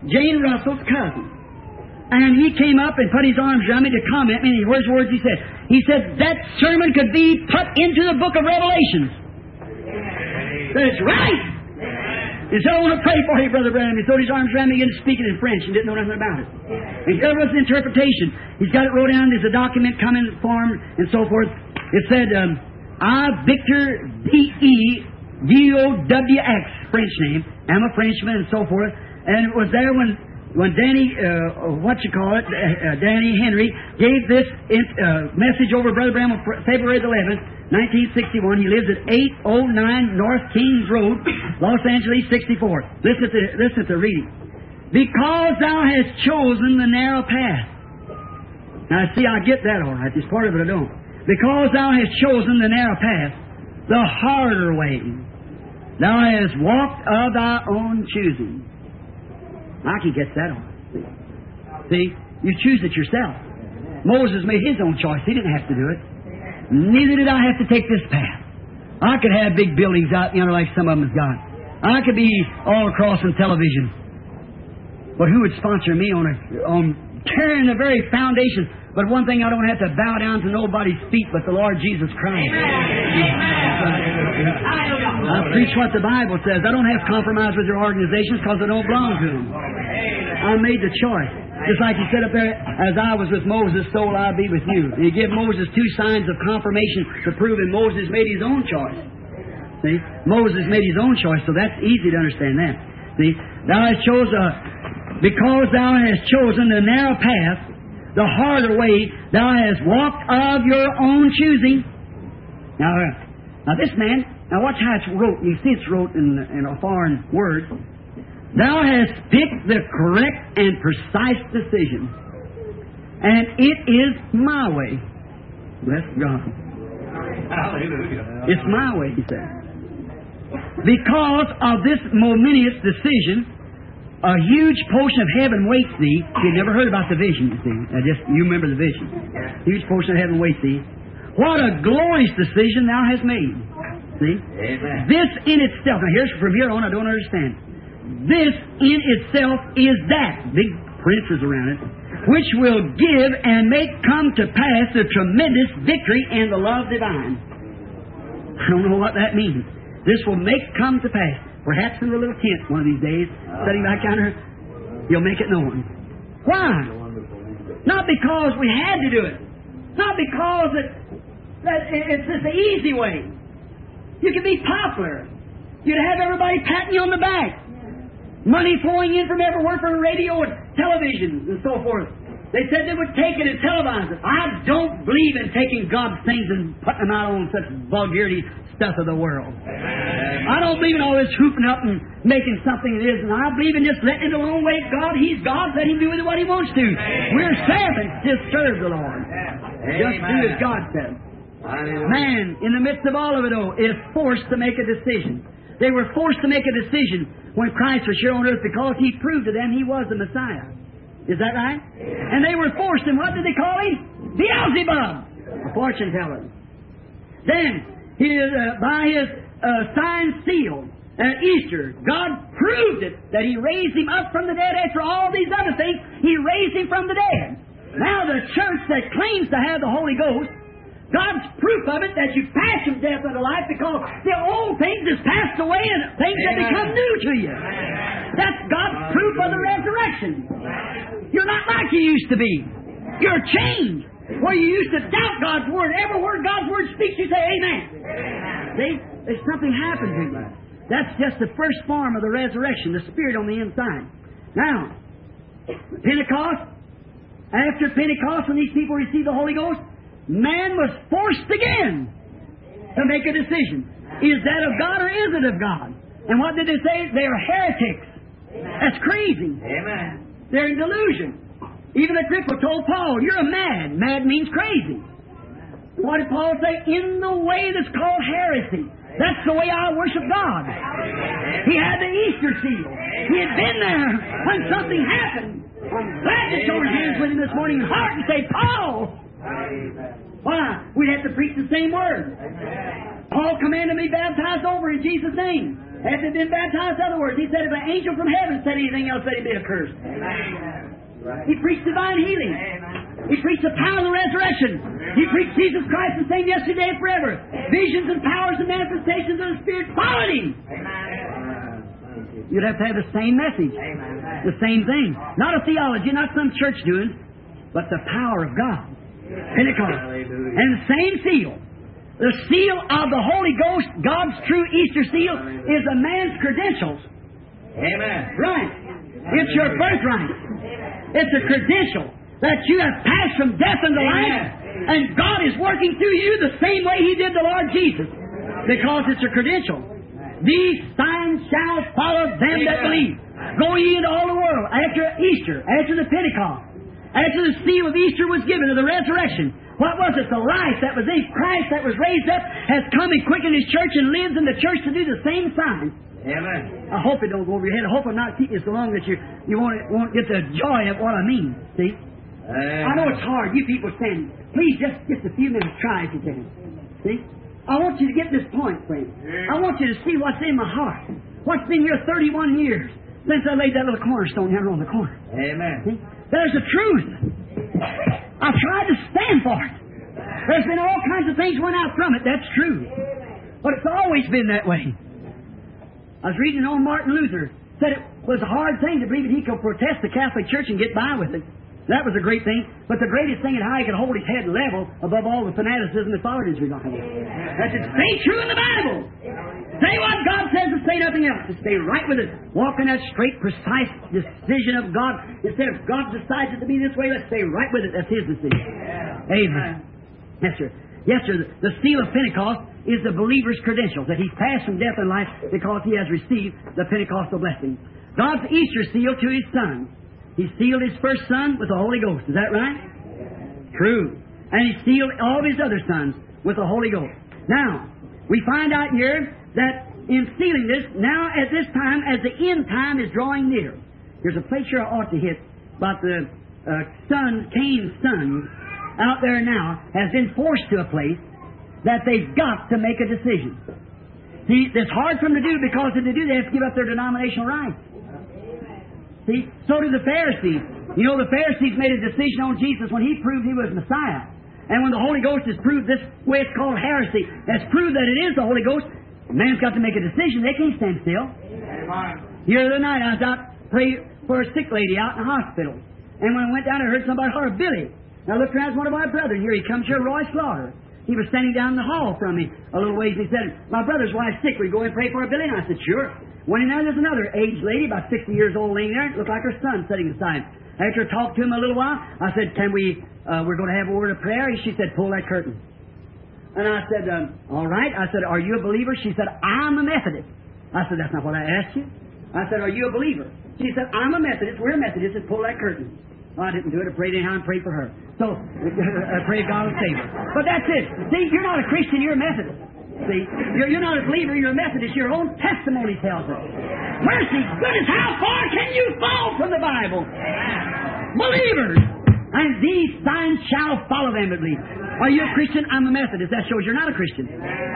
Jane Russell's cousin. And he came up and put his arms around me to comment me. And here's words he said. He said, that sermon could be put into the book of Revelations. That's right. He said, I want to pray for you, Brother Branham. He threw his arms around me and speaking in French and didn't know nothing about it. And here was the interpretation. He's got it wrote down. There's a document coming form and so forth. It said, um, I, Victor D E D O W X, French name. I'm a Frenchman and so forth. And it was there when when Danny, uh, what you call it, uh, uh, Danny Henry gave this uh, message over Brother Branham on February the eleventh, nineteen sixty-one. He lives at eight oh nine North Kings Road, Los Angeles, sixty-four. Listen to listen to reading. Because thou hast chosen the narrow path. Now, see, I get that all right. It's part of it I don't. Because thou hast chosen the narrow path, the harder way, thou hast walked of thy own choosing. I can get that on. See, you choose it yourself. Moses made his own choice. He didn't have to do it. Neither did I have to take this path. I could have big buildings out, you know, like some of them has got. I could be all across on television. But who would sponsor me on a, on tearing the very foundation? But one thing, I don't have to bow down to nobody's feet but the Lord Jesus Christ. I preach what the Bible says. I don't have to compromise with your organizations because I don't belong to them. I made the choice. Just like he said up there, as I was with Moses, so will I be with you. And he gave Moses two signs of confirmation to prove that Moses made his own choice. See? Moses made his own choice, so that's easy to understand that. See? Thou hast chosen, uh, because thou hast chosen the narrow path, the harder way, thou hast walked of your own choosing. Now, uh, now this man, now watch how it's wrote. You see it's wrote in, in a foreign word. Thou hast picked the correct and precise decision. And it is my way. Bless God. Hallelujah. It's my way, he said. Because of this momentous decision, a huge portion of heaven waits thee. You've never heard about the vision, you see. I just, you remember the vision. Huge portion of heaven waits thee. What a glorious decision thou hast made. See? Amen. This in itself, now here's from here on, I don't understand. This in itself is that, big princes around it, which will give and make come to pass the tremendous victory and the love divine. I don't know what that means. This will make come to pass. Perhaps in the little tent one of these days, sitting back yonder, you'll make it known. Why? Not because we had to do it. Not because it, that it's just the easy way. You can be popular. You'd have everybody patting you on the back. Money flowing in from everywhere from radio and television and so forth. They said they would take it and televise it. I don't believe in taking God's things and putting them out on such vulgarity stuff of the world. I don't believe in all this hooping up and making something it isn't. I believe in just letting it alone. Wait, God, He's God. Let Him do with it what He wants to. We're servants. Just serve the Lord. Just do as God says. Man, in the midst of all of it, though, is forced to make a decision. They were forced to make a decision when Christ was here on earth because He proved to them He was the Messiah. Is that right? And they were forced, and what did they call Him? Beelzebub, a fortune teller. Then, he, uh, by His uh, sign seal at Easter, God proved it that He raised Him up from the dead. After all these other things, He raised Him from the dead. Now the church that claims to have the Holy Ghost, God's proof of it that you pass from death unto life because the old things has passed away and things have become new to you. That's God's proof of the resurrection. You're not like you used to be. You're changed. Where you used to doubt God's Word, every word God's Word speaks, you say amen. See? There's something happened to you. That's just the first form of the resurrection, the Spirit on the inside. Now, Pentecost, after Pentecost, when these people received the Holy Ghost, man was forced again to make a decision. Is that of God or is it of God? And what did they say? They are heretics. That's crazy. Amen. They're in delusion. Even Agrippa told Paul, you're a mad. Mad means crazy. What did Paul say? In the way that's called heresy. That's the way I worship God. He had the Easter seal. He had been there when something happened. I'm glad to show his hands with him this morning in heart and say, Paul! Why? We'd have to preach the same word. Paul commanded me baptized over in Jesus' name. Had they been baptized, in other words, he said if an angel from heaven said anything else, let him be accursed. He preached divine healing. He preached the power of the resurrection. He preached Jesus Christ the same yesterday and forever. Visions and powers and manifestations of the Spirit followed him. You'd have to have the same message. The same thing. Not a theology, not some church doing, but the power of God. Pentecost. And the same seal. The seal of the Holy Ghost, God's true Easter seal, is a man's credentials. Amen. Right. It's your birthright. It's a credential that you have passed from death unto life, and God is working through you the same way He did the Lord Jesus, because it's a credential. These signs shall follow them that believe. Go ye into all the world after Easter, after the Pentecost, after the seal of Easter was given, of the resurrection. What was it? The life that was in Christ that was raised up has come and quickened His church and lives in the church to do the same signs. Amen. I hope it don't go over your head. I hope I'm not keeping you so long that you you won't won't get the joy of what I mean. See? Amen. I know it's hard. You people stand. Please just just a few minutes. Try if you can. See? I want you to get this point, friend. I want you to see what's in my heart. What's been here thirty-one years since I laid that little cornerstone here on the corner. Amen. See? There's the truth. I've tried to stand for it. There's been all kinds of things went out from it. That's true. But it's always been that way. I was reading on Martin Luther. Said it was a hard thing to believe that he could protest the Catholic Church and get by with it. That was a great thing. But the greatest thing is how he could hold his head level above all the fanaticism and authorities we got. That's it. Stay true in the Bible. Say what God says and say nothing else. Just stay right with it. Walk in that straight, precise decision of God. Instead of God decides it to be this way, let's stay right with it. That's His decision. Amen. Yes, sir. Yes, sir. The seal of Pentecost is the believer's credentials, that he's passed from death and life because he has received the Pentecostal blessing. God's Easter seal to His Son. He sealed His first Son with the Holy Ghost. Is that right? True. And He sealed all of His other sons with the Holy Ghost. Now, we find out here that in sealing this, now at this time, as the end time is drawing near, there's a place here I ought to hit about the uh, son, Cain's son, out there now, has been forced to a place that they've got to make a decision. See, it's hard for them to do because if they do, they have to give up their denominational rights. See, so do the Pharisees. You know, the Pharisees made a decision on Jesus when He proved He was Messiah. And when the Holy Ghost has proved this way, it's called heresy, has proved that it is the Holy Ghost, man's got to make a decision. They can't stand still. The other night, I was out praying for a sick lady out in the hospital. And when I went down, I heard somebody holler, Billy. And I looked around, it's one of our brethren here. He comes here, Roy Slaughter. He was standing down in the hall from me a little ways, and he said, my brother's wife's sick. Will you go and pray for her, Billy? And I said, sure. Went in there, there's another aged lady, about sixty years old, laying there. Looked like her son sitting aside. After I talked to him a little while, I said, can we, uh, we're going to have a word of prayer? And she said, pull that curtain. And I said, um, all right. I said, are you a believer? She said, I'm a Methodist. I said, that's not what I asked you. I said, are you a believer? She said, I'm a Methodist. We're a Methodist. I said, pull that curtain. Well, I didn't do it. I prayed anyhow and prayed for her. So, I prayed God would save her. But that's it. See, you're not a Christian, you're a Methodist. See, you're, you're not a believer, you're a Methodist. Your own testimony tells it. Mercy, goodness, how far can you fall from the Bible? Believers! And these signs shall follow them that believe. Are you a Christian? I'm a Methodist. That shows you're not a Christian.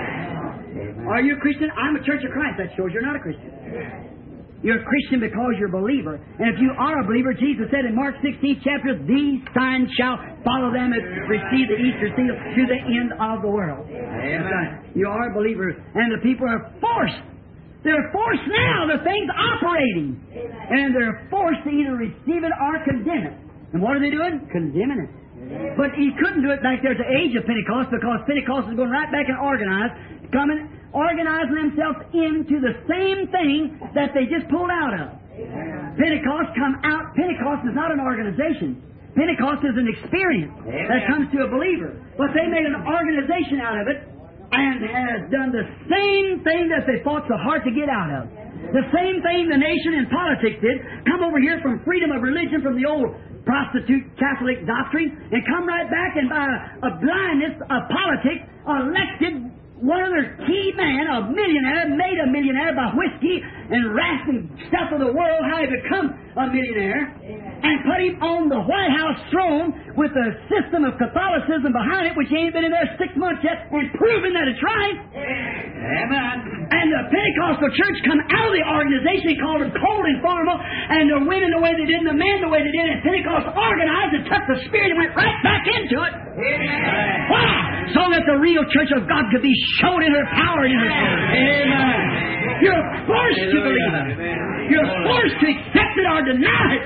Are you a Christian? I'm a Church of Christ. That shows you're not a Christian. You're a Christian because you're a believer. And if you are a believer, Jesus said in Mark sixteenth chapter, these signs shall follow them that receive the Easter seal to the end of the world. Amen. You are a believer. And the people are forced. They're forced now. The thing's operating. And they're forced to either receive it or condemn it. And what are they doing? Condemning it. But he couldn't do it back there at the age of Pentecost because Pentecost is going right back and organized, coming, organizing themselves into the same thing that they just pulled out of. Pentecost come out. Pentecost is not an organization. Pentecost is an experience that comes to a believer. But they made an organization out of it and has done the same thing that they fought so hard to get out of. The same thing the nation in politics did. Come over here from freedom of religion, from the old prostitute Catholic doctrine, and come right back and by a blindness of politics elected one of their key men, a millionaire, made a millionaire by whiskey, and rasping stuff of the world, how he become a millionaire, and put him on the White House throne with a system of Catholicism behind it, which ain't been in there six months yet, and proving that it's right. Amen. And the Pentecostal church come out of the organization, called them cold and formal, and the women the way they did, and the men the way they did, and Pentecost organized and took the Spirit and went right back into it. Amen. Why? So that the real church of God could be shown in her power and in her word. Amen. You're forced to believe it. You're forced to accept it or deny it.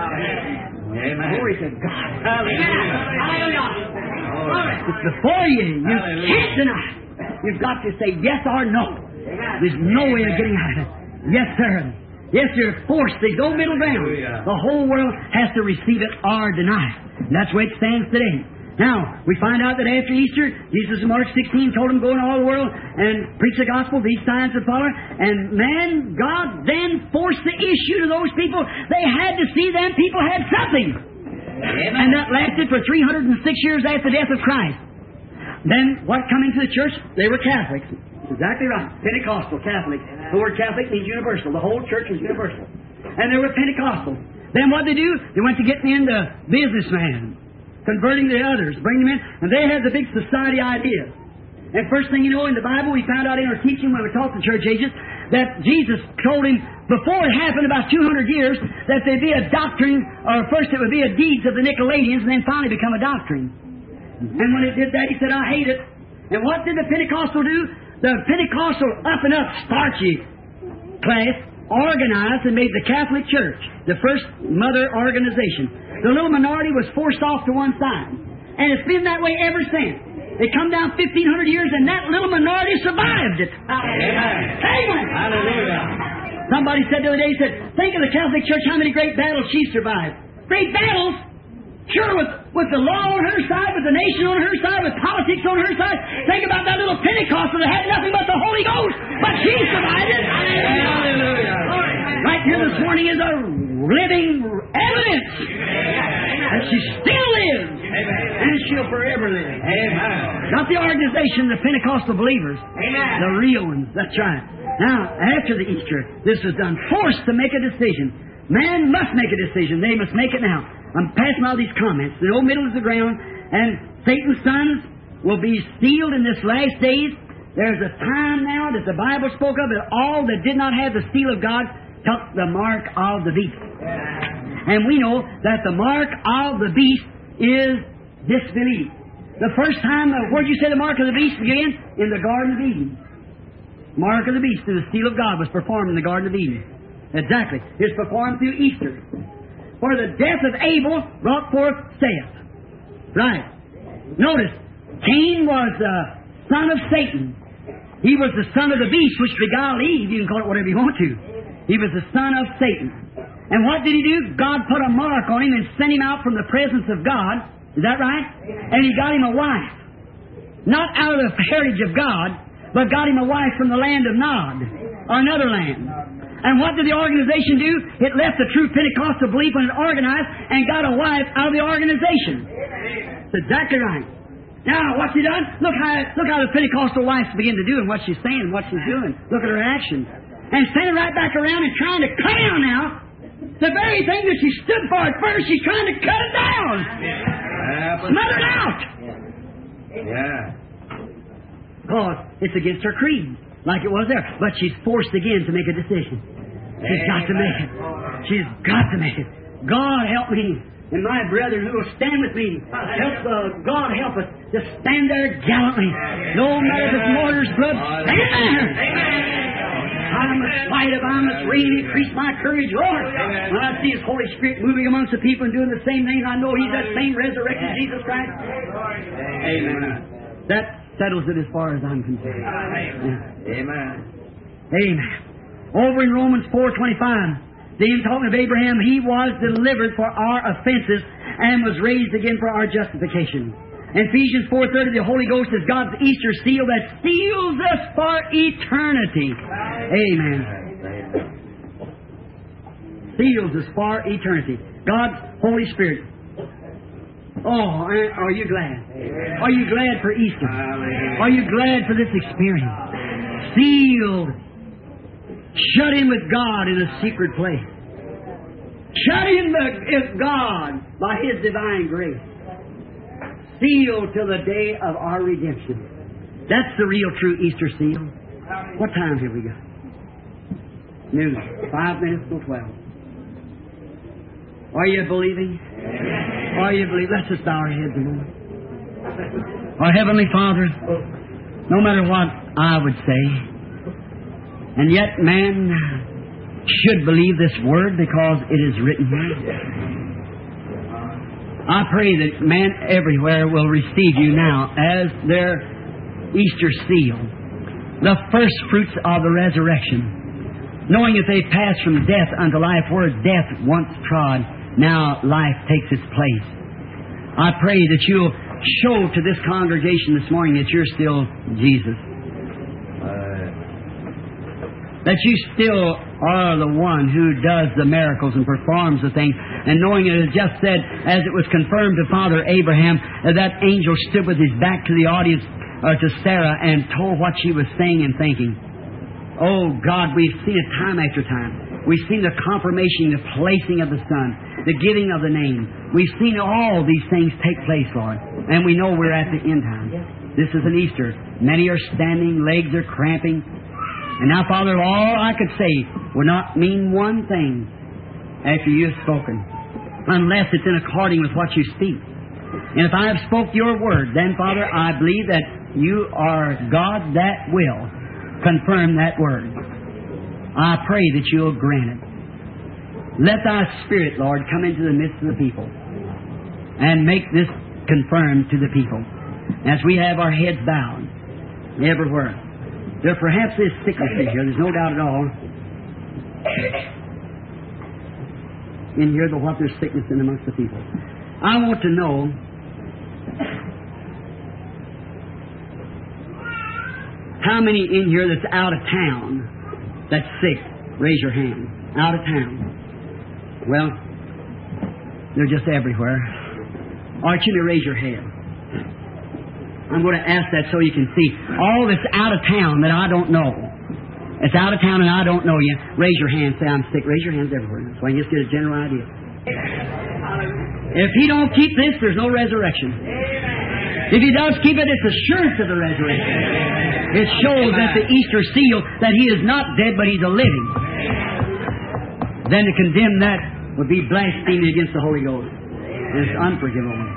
Amen. Glory to God. Hallelujah. Hallelujah. It's before you. You Hallelujah. can't deny it. You've got to say yes or no. There's no way of getting out of it. Yes, sir. Yes, you're forced. There's no middle ground. The whole world has to receive it or deny it. And that's where it stands today. Now, we find out that after Easter, Jesus in Mark sixteen told them, go into all the world and preach the gospel, these signs will follow. And man, God then forced the issue to those people. They had to see them people had something. Amen. And that lasted for three hundred six years after the death of Christ. Then, what come into the church? They were Catholics. Exactly right. Pentecostal Catholics. The word Catholic means universal. The whole church was universal. And they were Pentecostal. Then what did they do? They went to get into businessmen, converting the others, bringing them in, and they had the big society ideas. And first thing you know, in the Bible, we found out in our teaching when we taught the church ages, that Jesus told him, before it happened, about two hundred years, that there'd be a doctrine, or first it would be a deeds of the Nicolaitans, and then finally become a doctrine. And when it did that, he said, I hate it. And what did the Pentecostal do? The Pentecostal up and up starchy class organized and made the Catholic Church the first mother organization. The little minority was forced off to one side. And it's been that way ever since. They come down fifteen hundred years and that little minority survived it. Amen. Amen. Hallelujah. Somebody said the other day, he said, think of the Catholic Church, how many great battles she survived. Great battles? Sure, with, with the law on her side, with the nation on her side, with politics on her side. Think about that little Pentecostal that had nothing but the Holy Ghost, but she survived it. Hallelujah. Right here this morning is a living evidence that she still lives, and she'll forever live. Amen. Not the organization, the Pentecostal believers. Amen. The real ones, that's right. Now, after the Easter, this was done. Forced to make a decision. Man must make a decision. They must make it now. I'm passing all these comments. The old middle is the ground, and Satan's sons will be sealed in this last days. There's a time now that the Bible spoke of that all that did not have the seal of God took the mark of the beast. And we know that the mark of the beast is disbelief. The first time, uh, where'd you say the mark of the beast began? In the Garden of Eden. Mark of the beast, the seal of God was performed in the Garden of Eden. Exactly. It's performed through Easter. For the death of Abel brought forth Seth. Right. Notice, Cain was the son of Satan. He was the son of the beast, which beguiled Eve. You can call it whatever you want to. He was the son of Satan. And what did he do? God put a mark on him and sent him out from the presence of God. Is that right? And he got him a wife. Not out of the heritage of God, but got him a wife from the land of Nod, another land. And what did the organization do? It left the true Pentecostal belief when it organized and got a wife out of the organization. That's exactly right. Now, what's he done? Look how look how the Pentecostal wife begin to do and what she's saying and what she's doing. Look at her actions. And standing right back around and trying to cut down now the very thing that she stood for at first, she's trying to cut it down. Smother it out. Yeah. Because it's against her creed, like it was there. But she's forced again to make a decision. She's got to make it. She's got to make it. God help me. And my brethren who will stand with me, help uh, God help us to stand there gallantly. No matter if it's mortar's blood, stand there. I must fight if I must read, increase my courage, Lord. When I see His Holy Spirit moving amongst the people and doing the same thing, I know He's that same resurrected Jesus Christ. Amen. That settles it as far as I'm concerned. Amen. Amen. Over in Romans four twenty-five, then talking of Abraham, he was delivered for our offenses and was raised again for our justification. In Ephesians four thirty, the Holy Ghost is God's Easter seal that seals us for eternity. Amen. Seals us for eternity. God's Holy Spirit. Oh, are you glad? Are you glad for Easter? Are you glad for this experience? Sealed. Shut in with God in a secret place. Shut in with God by His divine grace. Sealed till the day of our redemption. That's the real true Easter seal. What time have we got? Noon. Five minutes till twelve. Are you believing? Are you believing? Let's just bow our heads a moment. Our Heavenly Father, no matter what I would say, and yet man should believe this word because it is written here. I pray that man everywhere will receive you now as their Easter seal, the first fruits of the resurrection, knowing that they passed from death unto life, where death once trod, now life takes its place. I pray that you'll show to this congregation this morning that you're still Jesus. That you still are the one who does the miracles and performs the things. And knowing it is just said, as it was confirmed to Father Abraham, that that angel stood with his back to the audience, or to Sarah, and told what she was saying and thinking. Oh God, we've seen it time after time. We've seen the confirmation, the placing of the Son, the giving of the name. We've seen all these things take place, Lord. And we know we're at the end time. This is an Easter. Many are standing, legs are cramping. And now, Father, all I could say would not mean one thing after you have spoken, unless it's in according with what you speak. And if I have spoke your word, then, Father, I believe that you are God that will confirm that word. I pray that you'll grant it. Let thy Spirit, Lord, come into the midst of the people and make this confirmed to the people as we have our heads bowed everywhere. There perhaps is sickness in here, there's no doubt at all. In here, but what there's sickness in amongst the people. I want to know how many in here that's out of town, that's sick. Raise your hand. Out of town. Well, they're just everywhere. Archie, raise your hand. I'm going to ask that so you can see. All that's out of town that I don't know. It's out of town and I don't know you. Raise your hand. Say, I'm sick. Raise your hands everywhere. So I can just get a general idea. If he don't keep this, there's no resurrection. If he does keep it, it's assurance of the resurrection. It shows that the Easter seal, that he is not dead, but he's a living. Then to condemn that would be blasphemy against the Holy Ghost. And it's unforgivable.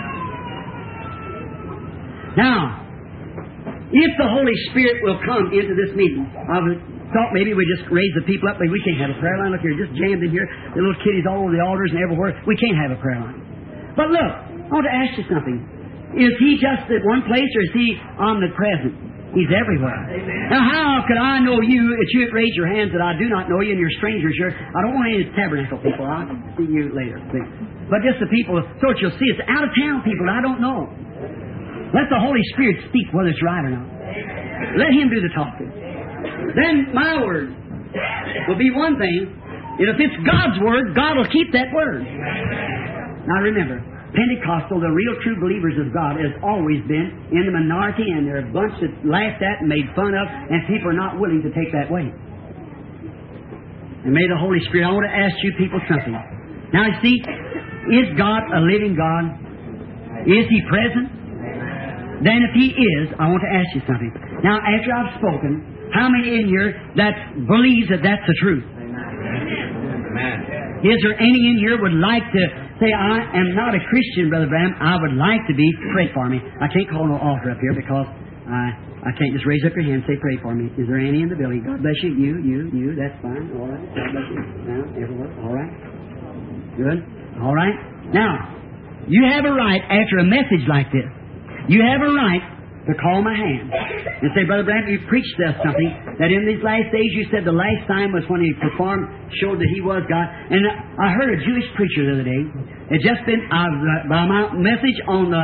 Now, if the Holy Spirit will come into this meeting, I thought maybe we just raise the people up, but we can't have a prayer line. Look here, just jammed in here. The little kiddies all over the altars and everywhere. We can't have a prayer line. But look, I want to ask you something. Is he just at one place, or is he omnipresent? He's everywhere. Now, how could I know you if you raise your hands that I do not know you and you're strangers here? I don't want any of the tabernacle people. I'll see you later. See? But just the people, so that you'll see it's out of town people that I don't know. Let the Holy Spirit speak whether it's right or not. Let Him do the talking. Then my word will be one thing. And if it's God's word, God will keep that word. Now remember, Pentecostal, the real true believers of God, has always been in the minority, and they're a bunch that laughed at and made fun of, and people are not willing to take that way. And may the Holy Spirit, I want to ask you people something. Now you see, is God a living God? Is He present? Then if He is, I want to ask you something. Now, after I've spoken, how many in here that believes that that's the truth? Amen. Is there any in here would like to say, I am not a Christian, Brother Branham, I would like to be, pray for me. I can't call no altar up here because I I can't just raise up your hand and say, pray for me. Is there any in the building? God bless you. You, you, you, that's fine. All right. God bless you. Now, everywhere. All right. Good. All right. Now, you have a right after a message like this. You have a right to call my hand and say, Brother Branham, you preached us something that in these last days you said the last time was when He performed, showed that He was God. And I heard a Jewish preacher the other day. It's just been uh, by my message on the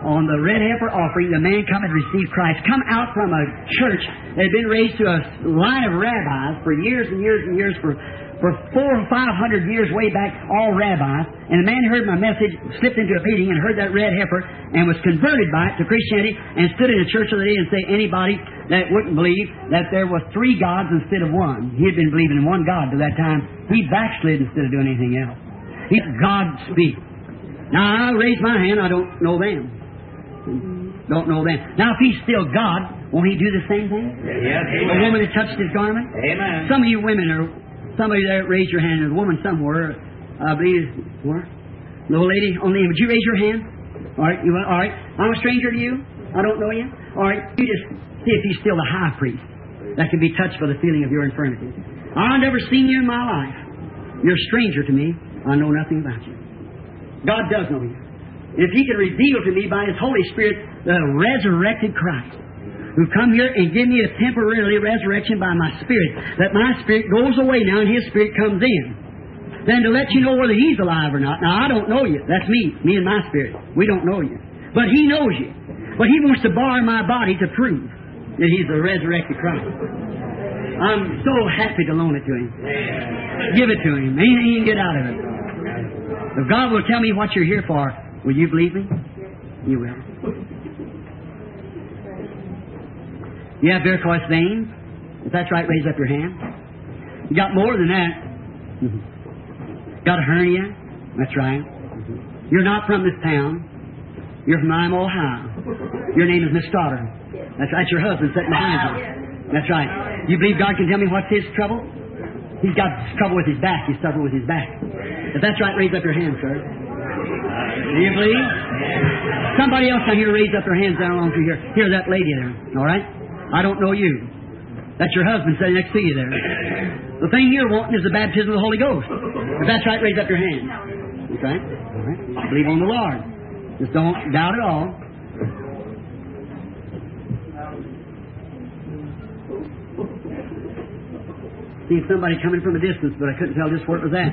on the red heifer offering, the man come and receive Christ, come out from a church that had been raised to a line of rabbis for years and years and years, for, for four or five hundred years way back, all rabbis. And the man heard my message, slipped into a meeting and heard that red heifer and was converted by it to Christianity and stood in a church of the day and say anybody that wouldn't believe that there was three gods instead of one. He had been believing in one God to that time. He backslid instead of doing anything else. He God speak. Now, I raise my hand, I don't know them. Don't know them. Now, if He's still God, won't He do the same thing? Yes, The woman that touched His garment? Amen. Some of you women are, somebody there, raise your hand. There's a woman somewhere, I believe, where? Little lady, only, would you raise your hand? All right, you want, all right. I'm a stranger to you. I don't know you. All right, you just see if He's still the high priest that can be touched for the feeling of your infirmity. I've never seen you in my life. You're a stranger to me. I know nothing about you. God does know you. If He can reveal to me by His Holy Spirit the resurrected Christ, who come here and give me a temporary resurrection by my spirit, that my spirit goes away now and His spirit comes in, then to let you know whether He's alive or not. Now, I don't know you. That's me, me and my spirit. We don't know you. But He knows you. But He wants to bar my body to prove that He's the resurrected Christ. I'm so happy to loan it to Him. Give it to Him. Anything you can get out of it. If God will tell me what you're here for, will you believe me? You will. You have varicose veins? If that's right, raise up your hand. You got more than that. Got a hernia? That's right. You're not from this town. You're from Lima, Ohio. Your name is Miss Stoddard. That's right. Your husband sitting behind you. That's right. You believe God can tell me what's his trouble? He's got trouble with his back. He's suffering with his back. If that's right, raise up your hand, sir. Do you believe? Somebody else down here raise up their hands down along through here. Here, that lady there. All right? I don't know you. That's your husband sitting next to you there. The thing you're wanting is the baptism of the Holy Ghost. If that's right, raise up your hand. Okay? All right? Believe on the Lord. Just don't doubt at all. See somebody coming from a distance, but I couldn't tell just where it was at.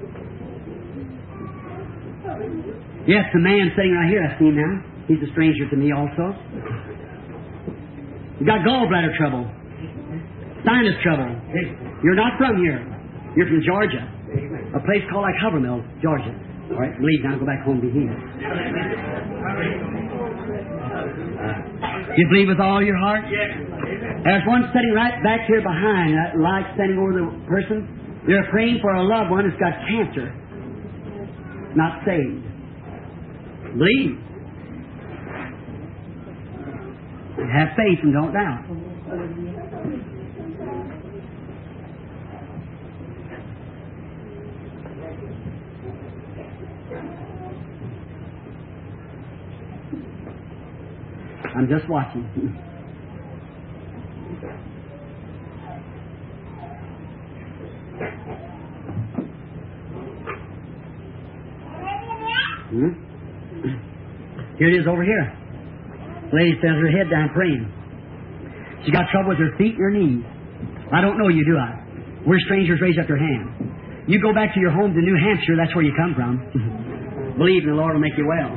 Yes, the man sitting right here, I see him now. He's a stranger to me also. You got gallbladder trouble, sinus trouble. You're not from here. You're from Georgia, a place called like Havermill, Georgia. All right, believe now. Go back home and be healed. You believe with all your heart? There's one sitting right back here behind that light standing over the person. They're praying for a loved one who's got cancer, not saved. Believe. Have faith and don't doubt. I'm just watching. Hmm? Here it is over here. The lady stands her head down praying. She's got trouble with her feet and her knees. I don't know you, do I? We're strangers, raise up your hand. You go back to your home to New Hampshire, that's where you come from. Believe and the Lord will make you well.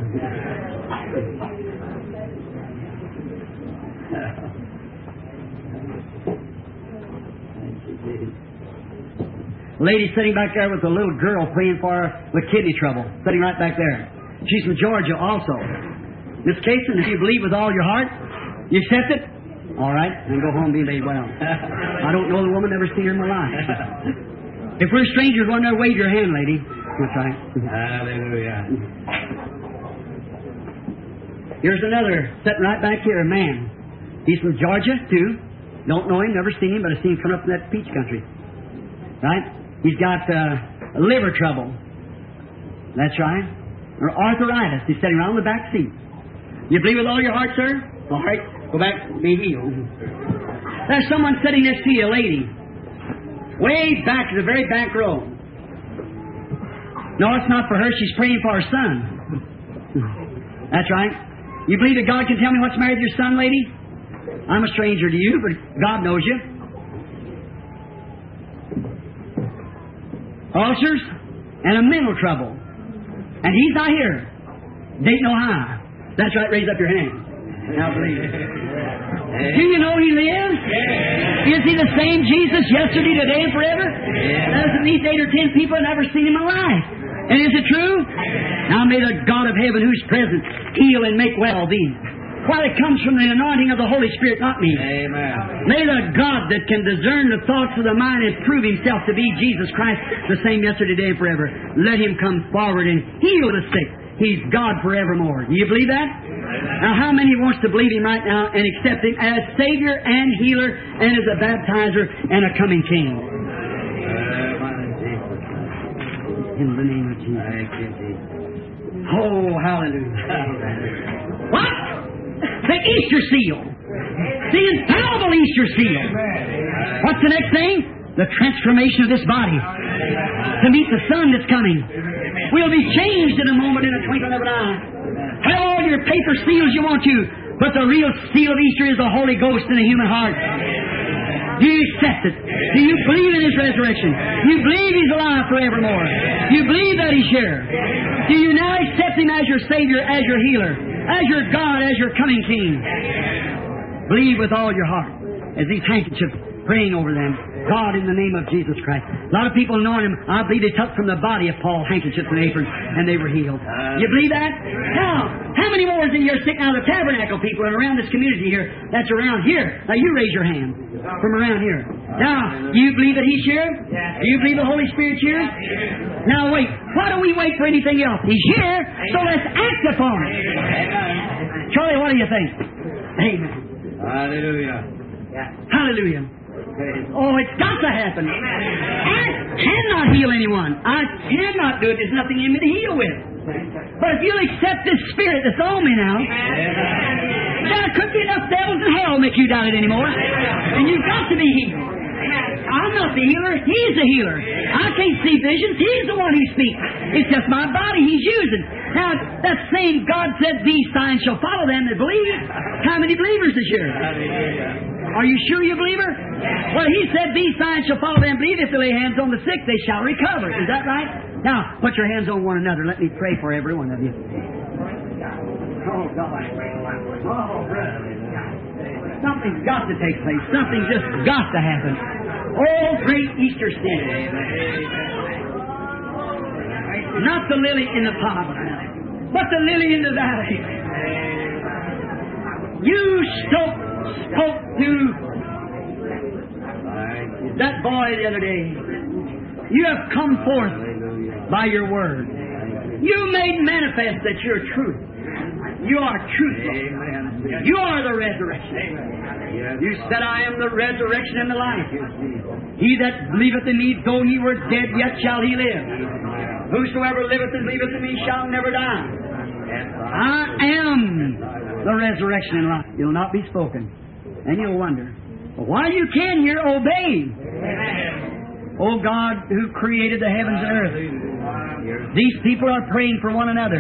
Lady sitting back there with a little girl praying for her with kidney trouble, sitting right back there. She's from Georgia also. Miss Cason, if you believe with all your heart, you accept it? All right, then go home and be made well. I don't know the woman, never seen her in my life. If we're strangers, run there, wave your hand, lady. That's right. Hallelujah. Here's another sitting right back here, a man. He's from Georgia, too. Don't know him, never seen him, but I've seen him come up from that peach country. Right? He's got uh, liver trouble. That's right. Or arthritis. He's sitting around the back seat. You believe with all your heart, sir? All right. Go back and be healed. There's someone sitting next to you, a lady. Way back to the very back row. No, it's not for her. She's praying for her son. That's right. You believe that God can tell me what's married to your son, lady? I'm a stranger to you, but God knows you. Ulcers and a mental trouble. And he's not here. Dayton, Ohio. That's right, raise up your hand. Now believe it. Do you know He lives? Is He the same Jesus yesterday, today, and forever? There's at least eight or ten people I've never seen in my life. And is it true? Now may the God of heaven, who's present, heal and make well thee. Well, it comes from the anointing of the Holy Spirit, not me. Amen. May the God that can discern the thoughts of the mind and prove Himself to be Jesus Christ, the same yesterday, today, and forever, let Him come forward and heal the sick. He's God forevermore. Do you believe that? Now, how many wants to believe Him right now and accept Him as Savior and Healer and as a baptizer and a coming King? In the name of Jesus. Oh, hallelujah. What? The Easter seal. The infallible Easter seal. What's the next thing? The transformation of this body to meet the Son that's coming. We'll be changed in a moment, in a twinkling of an eye. Have all your paper seals you want to, but the real seal of Easter is the Holy Ghost in the human heart. Do you accept it? Do you believe in His resurrection? Do you believe He's alive forevermore? Do you believe that He's here? Do you now accept Him as your Savior, as your healer, as your God, as your coming King? Believe with all your heart as these handkerchiefs praying over them. God, in the name of Jesus Christ. A lot of people knowing Him, I believe they took from the body of Paul handkerchiefs and aprons, and they were healed. You believe that? Now, how many more is in here sitting out of the tabernacle people and around this community here that's around here? Now, you raise your hand from around here. Now, do you believe that He's here? Do you believe the Holy Spirit's here? Now, wait. Why do we wait for anything else? He's here, so let's act upon it. Charlie, what do you think? Amen. Hallelujah. Hallelujah. Oh, it's got to happen. I cannot heal anyone. I cannot do it. There's nothing in me to heal with. But if you'll accept this Spirit that's on me now, there couldn't be enough devils in hell to make you doubt it anymore. And you've got to be healed. I'm not the healer. He's the healer. I can't see visions. He's the one who speaks. It's just my body He's using. Now, that same God said, these signs shall follow them that believe. How many believers is here? Are you sure you believe her? Well, He said, these signs shall follow them believe. If they lay hands on the sick, they shall recover. Is that right? Now, put your hands on one another. Let me pray for every one of you. Oh, God. Oh, brother. Something's got to take place. Something's just got to happen. Oh, great Easter sin. Not the lily in the pot, but the lily in the valley. You spoke, spoke to that boy the other day. You have come forth by your word. You made manifest that you're truth. You are truthful. You are the resurrection. You said, I am the resurrection and the life. He that believeth in me, though he were dead, yet shall he live. Whosoever liveth and believeth in me shall never die. I am the resurrection and life. You'll not be spoken. And you'll wonder, well, while you can hear, obey. Oh God, who created the heavens and earth. These people are praying for one another.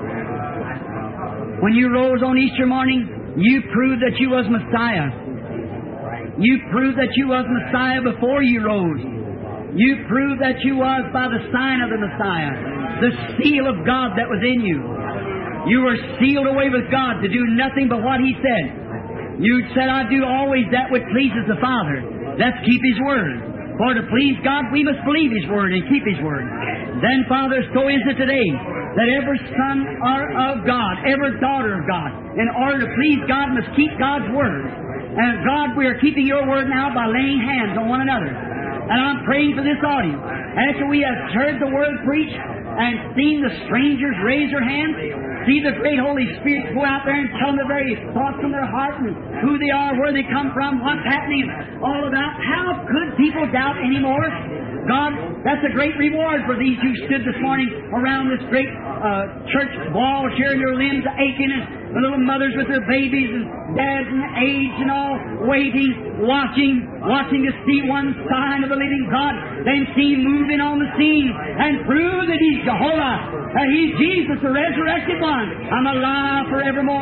When you rose on Easter morning, you proved that you was Messiah. You proved that you was Messiah before you rose. You proved that you was by the sign of the Messiah, the seal of God that was in you. You were sealed away with God to do nothing but what He said. You said, I do always that which pleases the Father. Let's keep His Word. For to please God, we must believe His Word and keep His Word. Then, Father, so is it today that every son of God, every daughter of God, in order to please God, must keep God's Word. And God, we are keeping Your Word now by laying hands on one another. And I'm praying for this audience. After we have heard the Word preached and seen the strangers raise their hands, see the great Holy Spirit go out there and tell them the very thoughts from their heart and who they are, where they come from, what's happening, all about. How could people doubt anymore? God, that's a great reward for these who stood this morning around this great uh, church wall, sharing their limbs aching, and the little mothers with their babies and dads and age and all, waiting, watching, watching to see one sign of the living God, then see Him moving on the scene and prove that He's Jehovah, that He's Jesus, the resurrected one. I'm alive forevermore.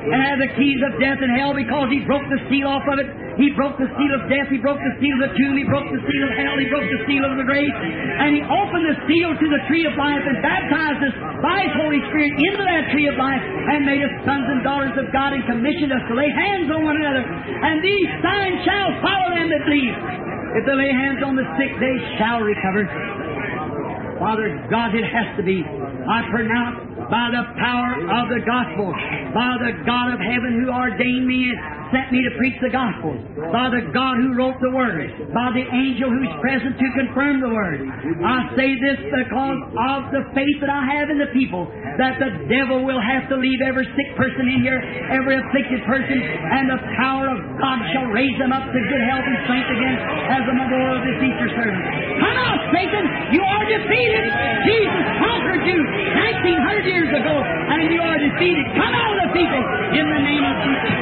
and had the keys of death and hell because He broke the seal off of it. He broke the seal of death. He broke the seal of the tomb. He broke the seal of hell. He broke the seal of the grave. And He opened the seal to the tree of life and baptized us by His Holy Spirit into that tree of life and made us sons and daughters of God and commissioned us to lay hands on one another. And these signs shall follow them that believe. If they lay hands on the sick, they shall recover. Father God, it has to be. I pronounce by the power of the gospel, by the God of heaven who ordained me and sent me to preach the gospel, by the God who wrote the Word, by the angel who's present to confirm the Word. I say this because of the faith that I have in the people, that the devil will have to leave every sick person in here, every afflicted person, and the power of God shall raise them up to good health and strength again as a memorial of this Easter service. Come out, Satan! You are defeated! Jesus conquered you nineteen hundred years ago, and you are defeated. Come out of the people in the name of Jesus.